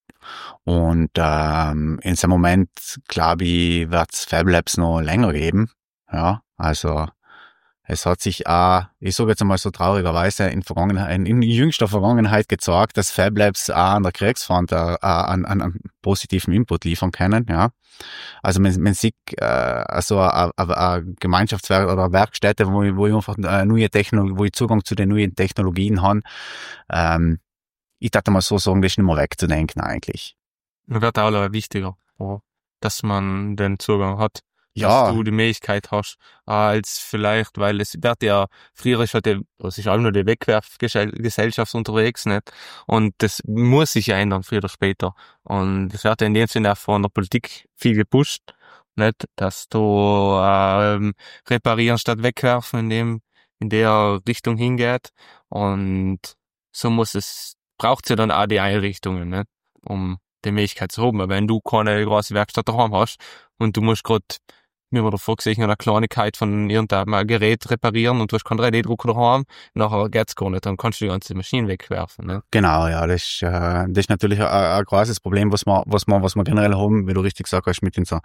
Und ähm, in diesem Moment, glaube ich, wird es Fab Labs noch länger geben. Ja, also Es hat sich auch, ich sage jetzt einmal so traurigerweise, in Vergangenheit, in jüngster Vergangenheit gezeigt, dass Fab Labs auch an der Kriegsfront äh, an, an, an positiven Input liefern können, ja. Also man, man sieht äh, also eine Gemeinschaftswerk oder Werkstätte, wo ich, wo ich einfach äh, neue Technologie, wo ich Zugang zu den neuen Technologien habe. Ähm, ich dachte mal so sagen, das ist nicht mehr wegzudenken eigentlich. Das wird auch wichtiger, dass man den Zugang hat. Ja. Dass du die Möglichkeit hast, als vielleicht, weil es wird ja, früher ist halt, die, es ist auch nur die Wegwerfgesellschaft unterwegs, nicht? Und das muss sich ja ändern, früher oder später. Und es wird ja in dem Sinne auch von der Politik viel gepusht, nicht? Dass du, ähm, reparieren statt wegwerfen in dem, in der Richtung hingeht. Und so muss es, braucht's ja dann auch die Einrichtungen, nicht? Um die Möglichkeit zu haben. Aber wenn du keine große Werkstatt daheim hast und du musst grad, wie wir davor gesehen, eine Kleinigkeit von irgendeinem Gerät reparieren und du hast keinen drei D-Drucker daheim, nachher geht's gar nicht, dann kannst du die ganze Maschine wegwerfen. Ne? Genau, ja, das ist, äh, das ist natürlich ein, ein großes Problem, was wir, was wir, was wir generell haben, wie du richtig gesagt hast, mit unserer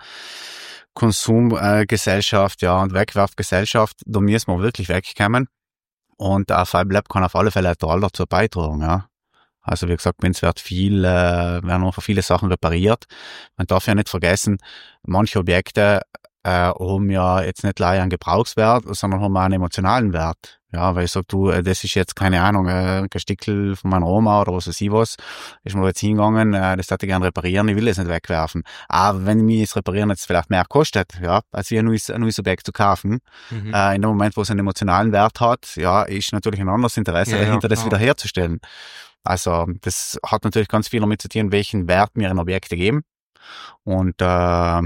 Konsumgesellschaft, äh, ja, und Wegwerfgesellschaft, da müssen wir wirklich wegkommen. Und auch Fab Lab kann auf alle Fälle ein Teil dazu beitragen, ja. Also wie gesagt, wenn es wird viel, äh, werden einfach viele Sachen repariert. Man darf ja nicht vergessen, manche Objekte äh, haben ja jetzt nicht leider einen Gebrauchswert, sondern haben auch einen emotionalen Wert. Ja, weil ich sag, du, das ist jetzt, keine Ahnung, äh, ein Stickel von meiner Oma oder was weiß ich was, ist mir jetzt hingegangen, äh, das hätte ich gerne reparieren, ich will das nicht wegwerfen. Aber wenn mir das Reparieren jetzt vielleicht mehr kostet, ja, als wie ein neues, ein neues Objekt zu kaufen, mhm. äh, in dem Moment, wo es einen emotionalen Wert hat, ja, ist natürlich ein anderes Interesse ja, dahinter, ja, das wiederherzustellen. Also das hat natürlich ganz viel damit zu tun, welchen Wert mir in Objekte geben. Und äh,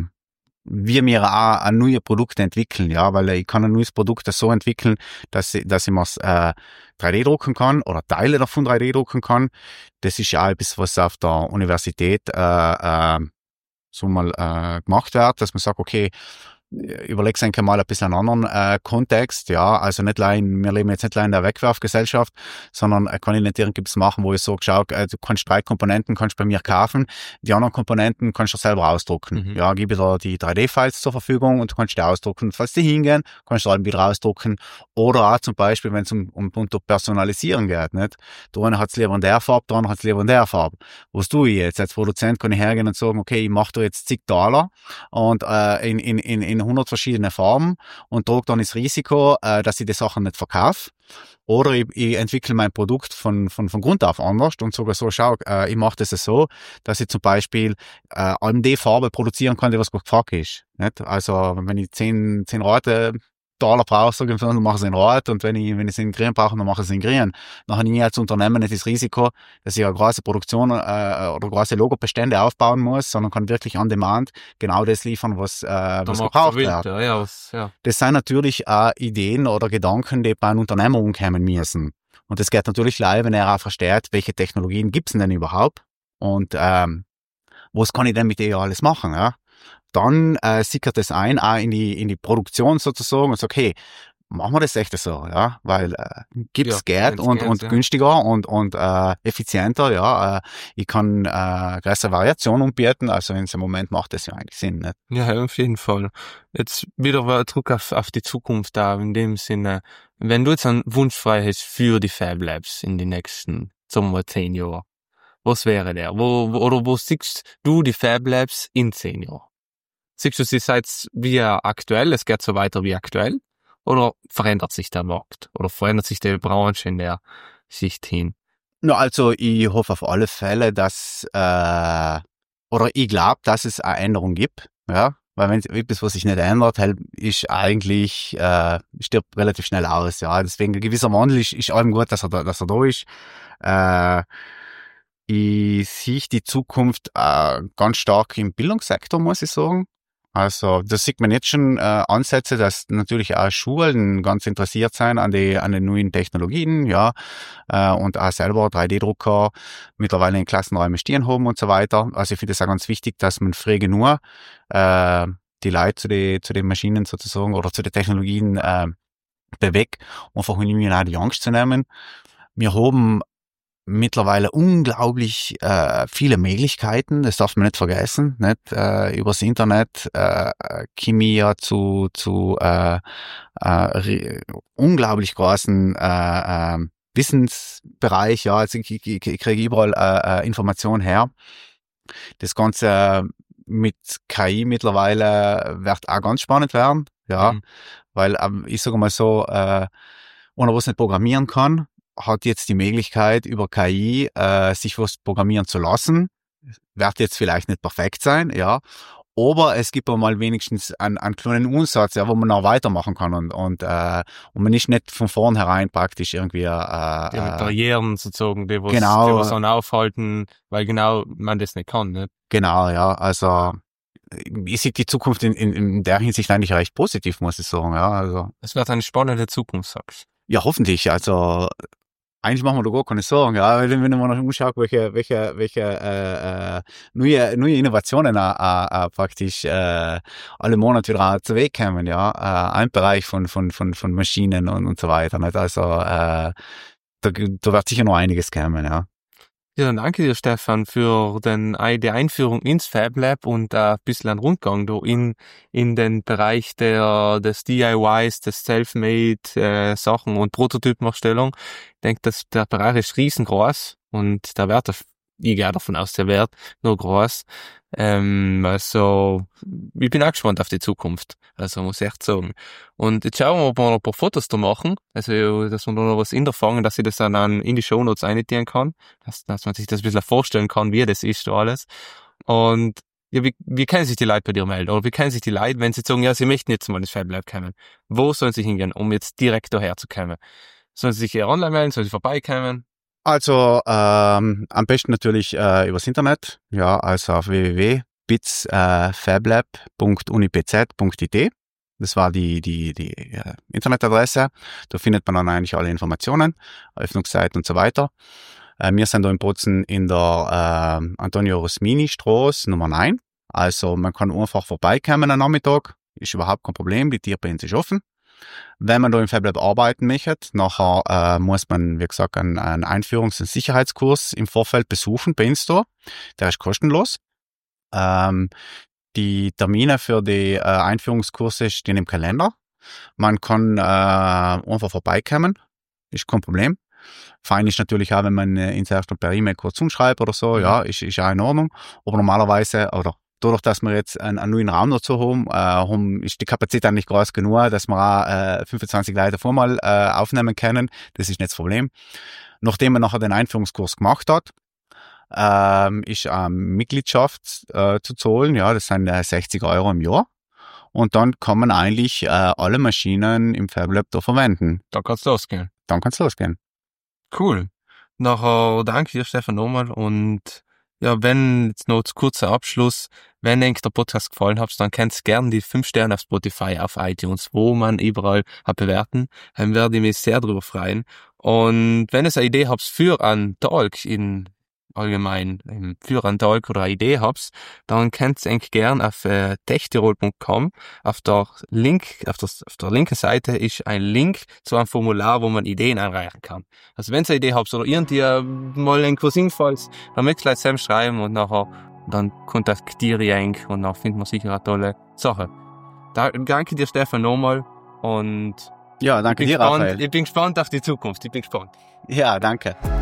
wir mir auch ein neues Produkt entwickeln, ja, weil ich kann ein neues Produkt so entwickeln, dass ich, dass ich mir äh, drei D drucken kann oder Teile davon drei D drucken kann. Das ist ja auch etwas, was auf der Universität äh, äh, so mal äh, gemacht wird, dass man sagt, okay, überlegst eigentlich mal ein bisschen einen anderen äh, Kontext, ja, also nicht allein, wir leben jetzt nicht allein in der Wegwerfgesellschaft, sondern äh, kann ich nicht irgendwas machen, wo ich sage, schau, äh, du kannst drei Komponenten, kannst bei mir kaufen, die anderen Komponenten kannst du selber ausdrucken, mhm. ja, gebe dir die drei D-Files zur Verfügung und du kannst die ausdrucken, falls die hingehen, kannst du dann wieder ausdrucken, oder auch zum Beispiel, wenn es um, um, um Personalisieren geht, nicht, der eine hat es lieber in der Farbe, der andere hat es lieber in der Farbe, was tue ich jetzt, als Produzent kann ich hergehen und sagen, okay, ich mache da jetzt zig Dollar und äh, in, in, in, in hundert verschiedene Farben und trage dann das Risiko, äh, dass ich die Sachen nicht verkaufe. Oder ich, ich entwickle mein Produkt von, von, von Grund auf anders und sogar so, schau, äh, ich mache das so, dass ich zum Beispiel äh, an die Farbe produzieren kann, die was gefragt ist. Nicht? Also wenn ich zehn, zehn Rate Dollar brauche, sage ich, dann mache ich es in Rot, und wenn ich, wenn ich es in Grün brauche, dann mache ich es in Grün. Dann habe ich als Unternehmen nicht das Risiko, dass ich eine große Produktion äh, oder große Logobestände aufbauen muss, sondern kann wirklich on demand genau das liefern, was, äh, was gebraucht wird. Ja, ja, was, ja. Das sind natürlich auch Ideen oder Gedanken, die bei einem Unternehmer umkommen müssen. Und das geht natürlich leider, wenn er auch versteht, welche Technologien gibt's denn überhaupt und ähm, was kann ich denn mit denen alles machen, ja? Dann äh, sickert es ein, auch in die in die Produktion sozusagen, und sagt, okay, machen wir das echt so, ja, weil äh, gibt's ja, Geld und Geld, und ja. günstiger und und äh, effizienter, ja. Äh, ich kann äh, größere Variation anbieten, also in diesem Moment macht das ja eigentlich Sinn, nicht? Ja, auf jeden Fall. Jetzt wieder Druck auf auf die Zukunft da, in dem Sinne, wenn du jetzt einen Wunsch frei hast für die Fab Labs in den nächsten, sagen wir, zehn Jahren, was wäre der? Wo, wo oder wo siehst du die Fab Labs in zehn Jahren? Siehst du sie seit wie aktuell, es geht so weiter wie aktuell, oder verändert sich der Markt oder verändert sich die Branche in der Sicht hin? No, also ich hoffe auf alle Fälle, dass äh, oder ich glaube, dass es eine Änderung gibt, ja, weil wenn etwas, was sich nicht ändert, halt, ist eigentlich äh, stirbt relativ schnell aus, ja. Deswegen ein gewisser Wandel ist, ist allem gut, dass er da, dass er da ist. Äh, ich sehe die Zukunft äh, ganz stark im Bildungssektor, muss ich sagen. Also da sieht man jetzt schon äh, Ansätze, dass natürlich auch Schulen ganz interessiert sein an die an den neuen Technologien, ja, äh, und auch selber drei D Drucker mittlerweile in Klassenräumen stehen haben und so weiter. Also ich finde es auch ganz wichtig, dass man früh genug äh, die Leute zu den zu den Maschinen sozusagen oder zu den Technologien äh, bewegt, einfach ihnen auch die Angst zu nehmen. Wir haben mittlerweile unglaublich äh, viele Möglichkeiten, das darf man nicht vergessen, nicht? Äh, übers Internet äh, Chemie ja zu, zu äh, äh, unglaublich großen äh, äh, Wissensbereich, ja, also ich, ich, ich kriege überall äh, Informationen her. Das Ganze mit K I mittlerweile wird auch ganz spannend werden, ja, mhm. weil ähm, ich sage mal so, äh, einer, was nicht programmieren kann, hat jetzt die Möglichkeit, über K I äh, sich was programmieren zu lassen. Wird jetzt vielleicht nicht perfekt sein, ja, aber es gibt mal wenigstens einen, einen kleinen Umsatz, ja, wo man noch weitermachen kann und und äh, und man ist nicht von vornherein praktisch irgendwie äh, die Barrieren sozusagen, die was, genau, die was dann aufhalten, weil genau man das nicht kann, ne? Genau, ja, also ich sehe die Zukunft in, in, in der Hinsicht eigentlich recht positiv, muss ich sagen, ja, also. Es wird eine spannende Zukunft, sagst du. Ja, hoffentlich, also eigentlich machen wir da gar keine Sorgen, ja, wenn man noch umschaut, welche, welche, welche äh, äh, neue, neue Innovationen äh, äh, praktisch äh, alle Monate wieder zu Weg kommen, ja, äh, ein Bereich von von von von Maschinen und und so weiter, nicht? Also äh, da, da wird sicher noch einiges kommen, ja. Ja, dann danke dir, Stefan, für den, die Einführung ins Fab Lab und ein bisschen einen Rundgang da in, in den Bereich der, des D I Ys, des Self-Made äh, Sachen und Prototypenerstellung. Ich denke, dass der Bereich ist riesengroß und der Wert, ich gehe davon aus, der Wert nur groß. Ähm, also, ich bin auch gespannt auf die Zukunft. Also, muss ich echt sagen. Und jetzt schauen wir, ob wir noch ein paar Fotos da machen. Also, dass wir da noch was infangen, dass ich das dann in die Shownotes eintieren kann. Dass, dass man sich das ein bisschen vorstellen kann, wie das ist, da alles. Und, ja, wie, wie können sich die Leute bei dir melden? Oder wie können sich die Leute, wenn sie sagen, ja, sie möchten jetzt mal ins Fab Lab kommen? Wo sollen sie hingehen, um jetzt direkt daher zu kommen? Sollen sie sich eher online melden? Sollen sie vorbeikommen? Also ähm, am besten natürlich äh, übers Internet, ja, also auf w w w punkt bits fablab punkt uni p z punkt i t. Das war die die die äh, Internetadresse. Da findet man dann eigentlich alle Informationen, Öffnungszeiten und so weiter. Äh, wir sind da in Bozen in der äh, Antonio Rosmini Straße Nummer neun. Also man kann einfach vorbeikommen am Nachmittag, ist überhaupt kein Problem, die Tür bei uns ist offen. Wenn man da im Fab Lab arbeiten möchte, nachher äh, muss man, wie gesagt, einen, einen Einführungs- und Sicherheitskurs im Vorfeld besuchen bei uns da. Der ist kostenlos. Ähm, die Termine für die äh, Einführungskurse stehen im Kalender. Man kann äh, einfach vorbeikommen, ist kein Problem. Fein ist natürlich auch, wenn man äh, ins erste per E-Mail kurz umschreibt oder so, ja, ist, ist auch in Ordnung. Aber normalerweise, oder dadurch, dass wir jetzt einen, einen neuen Raum dazu haben, äh, haben, ist die Kapazität nicht groß genug, dass wir auch äh, fünfundzwanzig Leute auf einmal äh, aufnehmen können. Das ist nicht das Problem. Nachdem man nachher den Einführungskurs gemacht hat, ähm, ist eine Mitgliedschaft äh, zu zahlen. Ja, das sind äh, sechzig Euro im Jahr. Und dann kann man eigentlich äh, alle Maschinen im Fab Lab da verwenden. Dann kann's losgehen. Dann kann's losgehen. Cool. Nachher danke dir, Stefan, nochmal. Und ja, wenn, jetzt noch zu kurzer Abschluss, wenn euch der Podcast gefallen hat, dann könnt ihr gerne die fünf Sterne auf Spotify, auf iTunes, wo man überall hat bewerten. Dann werde ich mich sehr darüber freuen. Und wenn ihr eine Idee habt für einen Talk in allgemein, für einen Talk oder eine Idee habt, dann könnt ihr eigentlich gerne auf äh, techtirol punkt com, auf der Link, auf der, auf der linken Seite ist ein Link zu einem Formular, wo man Ideen einreichen kann. Also wenn ihr eine Idee habt oder irgendwie mal irgendwas Sinnvolles, dann mögt ihr gleich selbst schreiben und nachher dann kontaktiere ich euch und dann findet man sicher eine tolle Sache. Da, danke dir, Stefan, nochmal und ja, danke dir, gespannt, Raphael. Ich bin gespannt auf die Zukunft, ich bin gespannt. Ja, danke.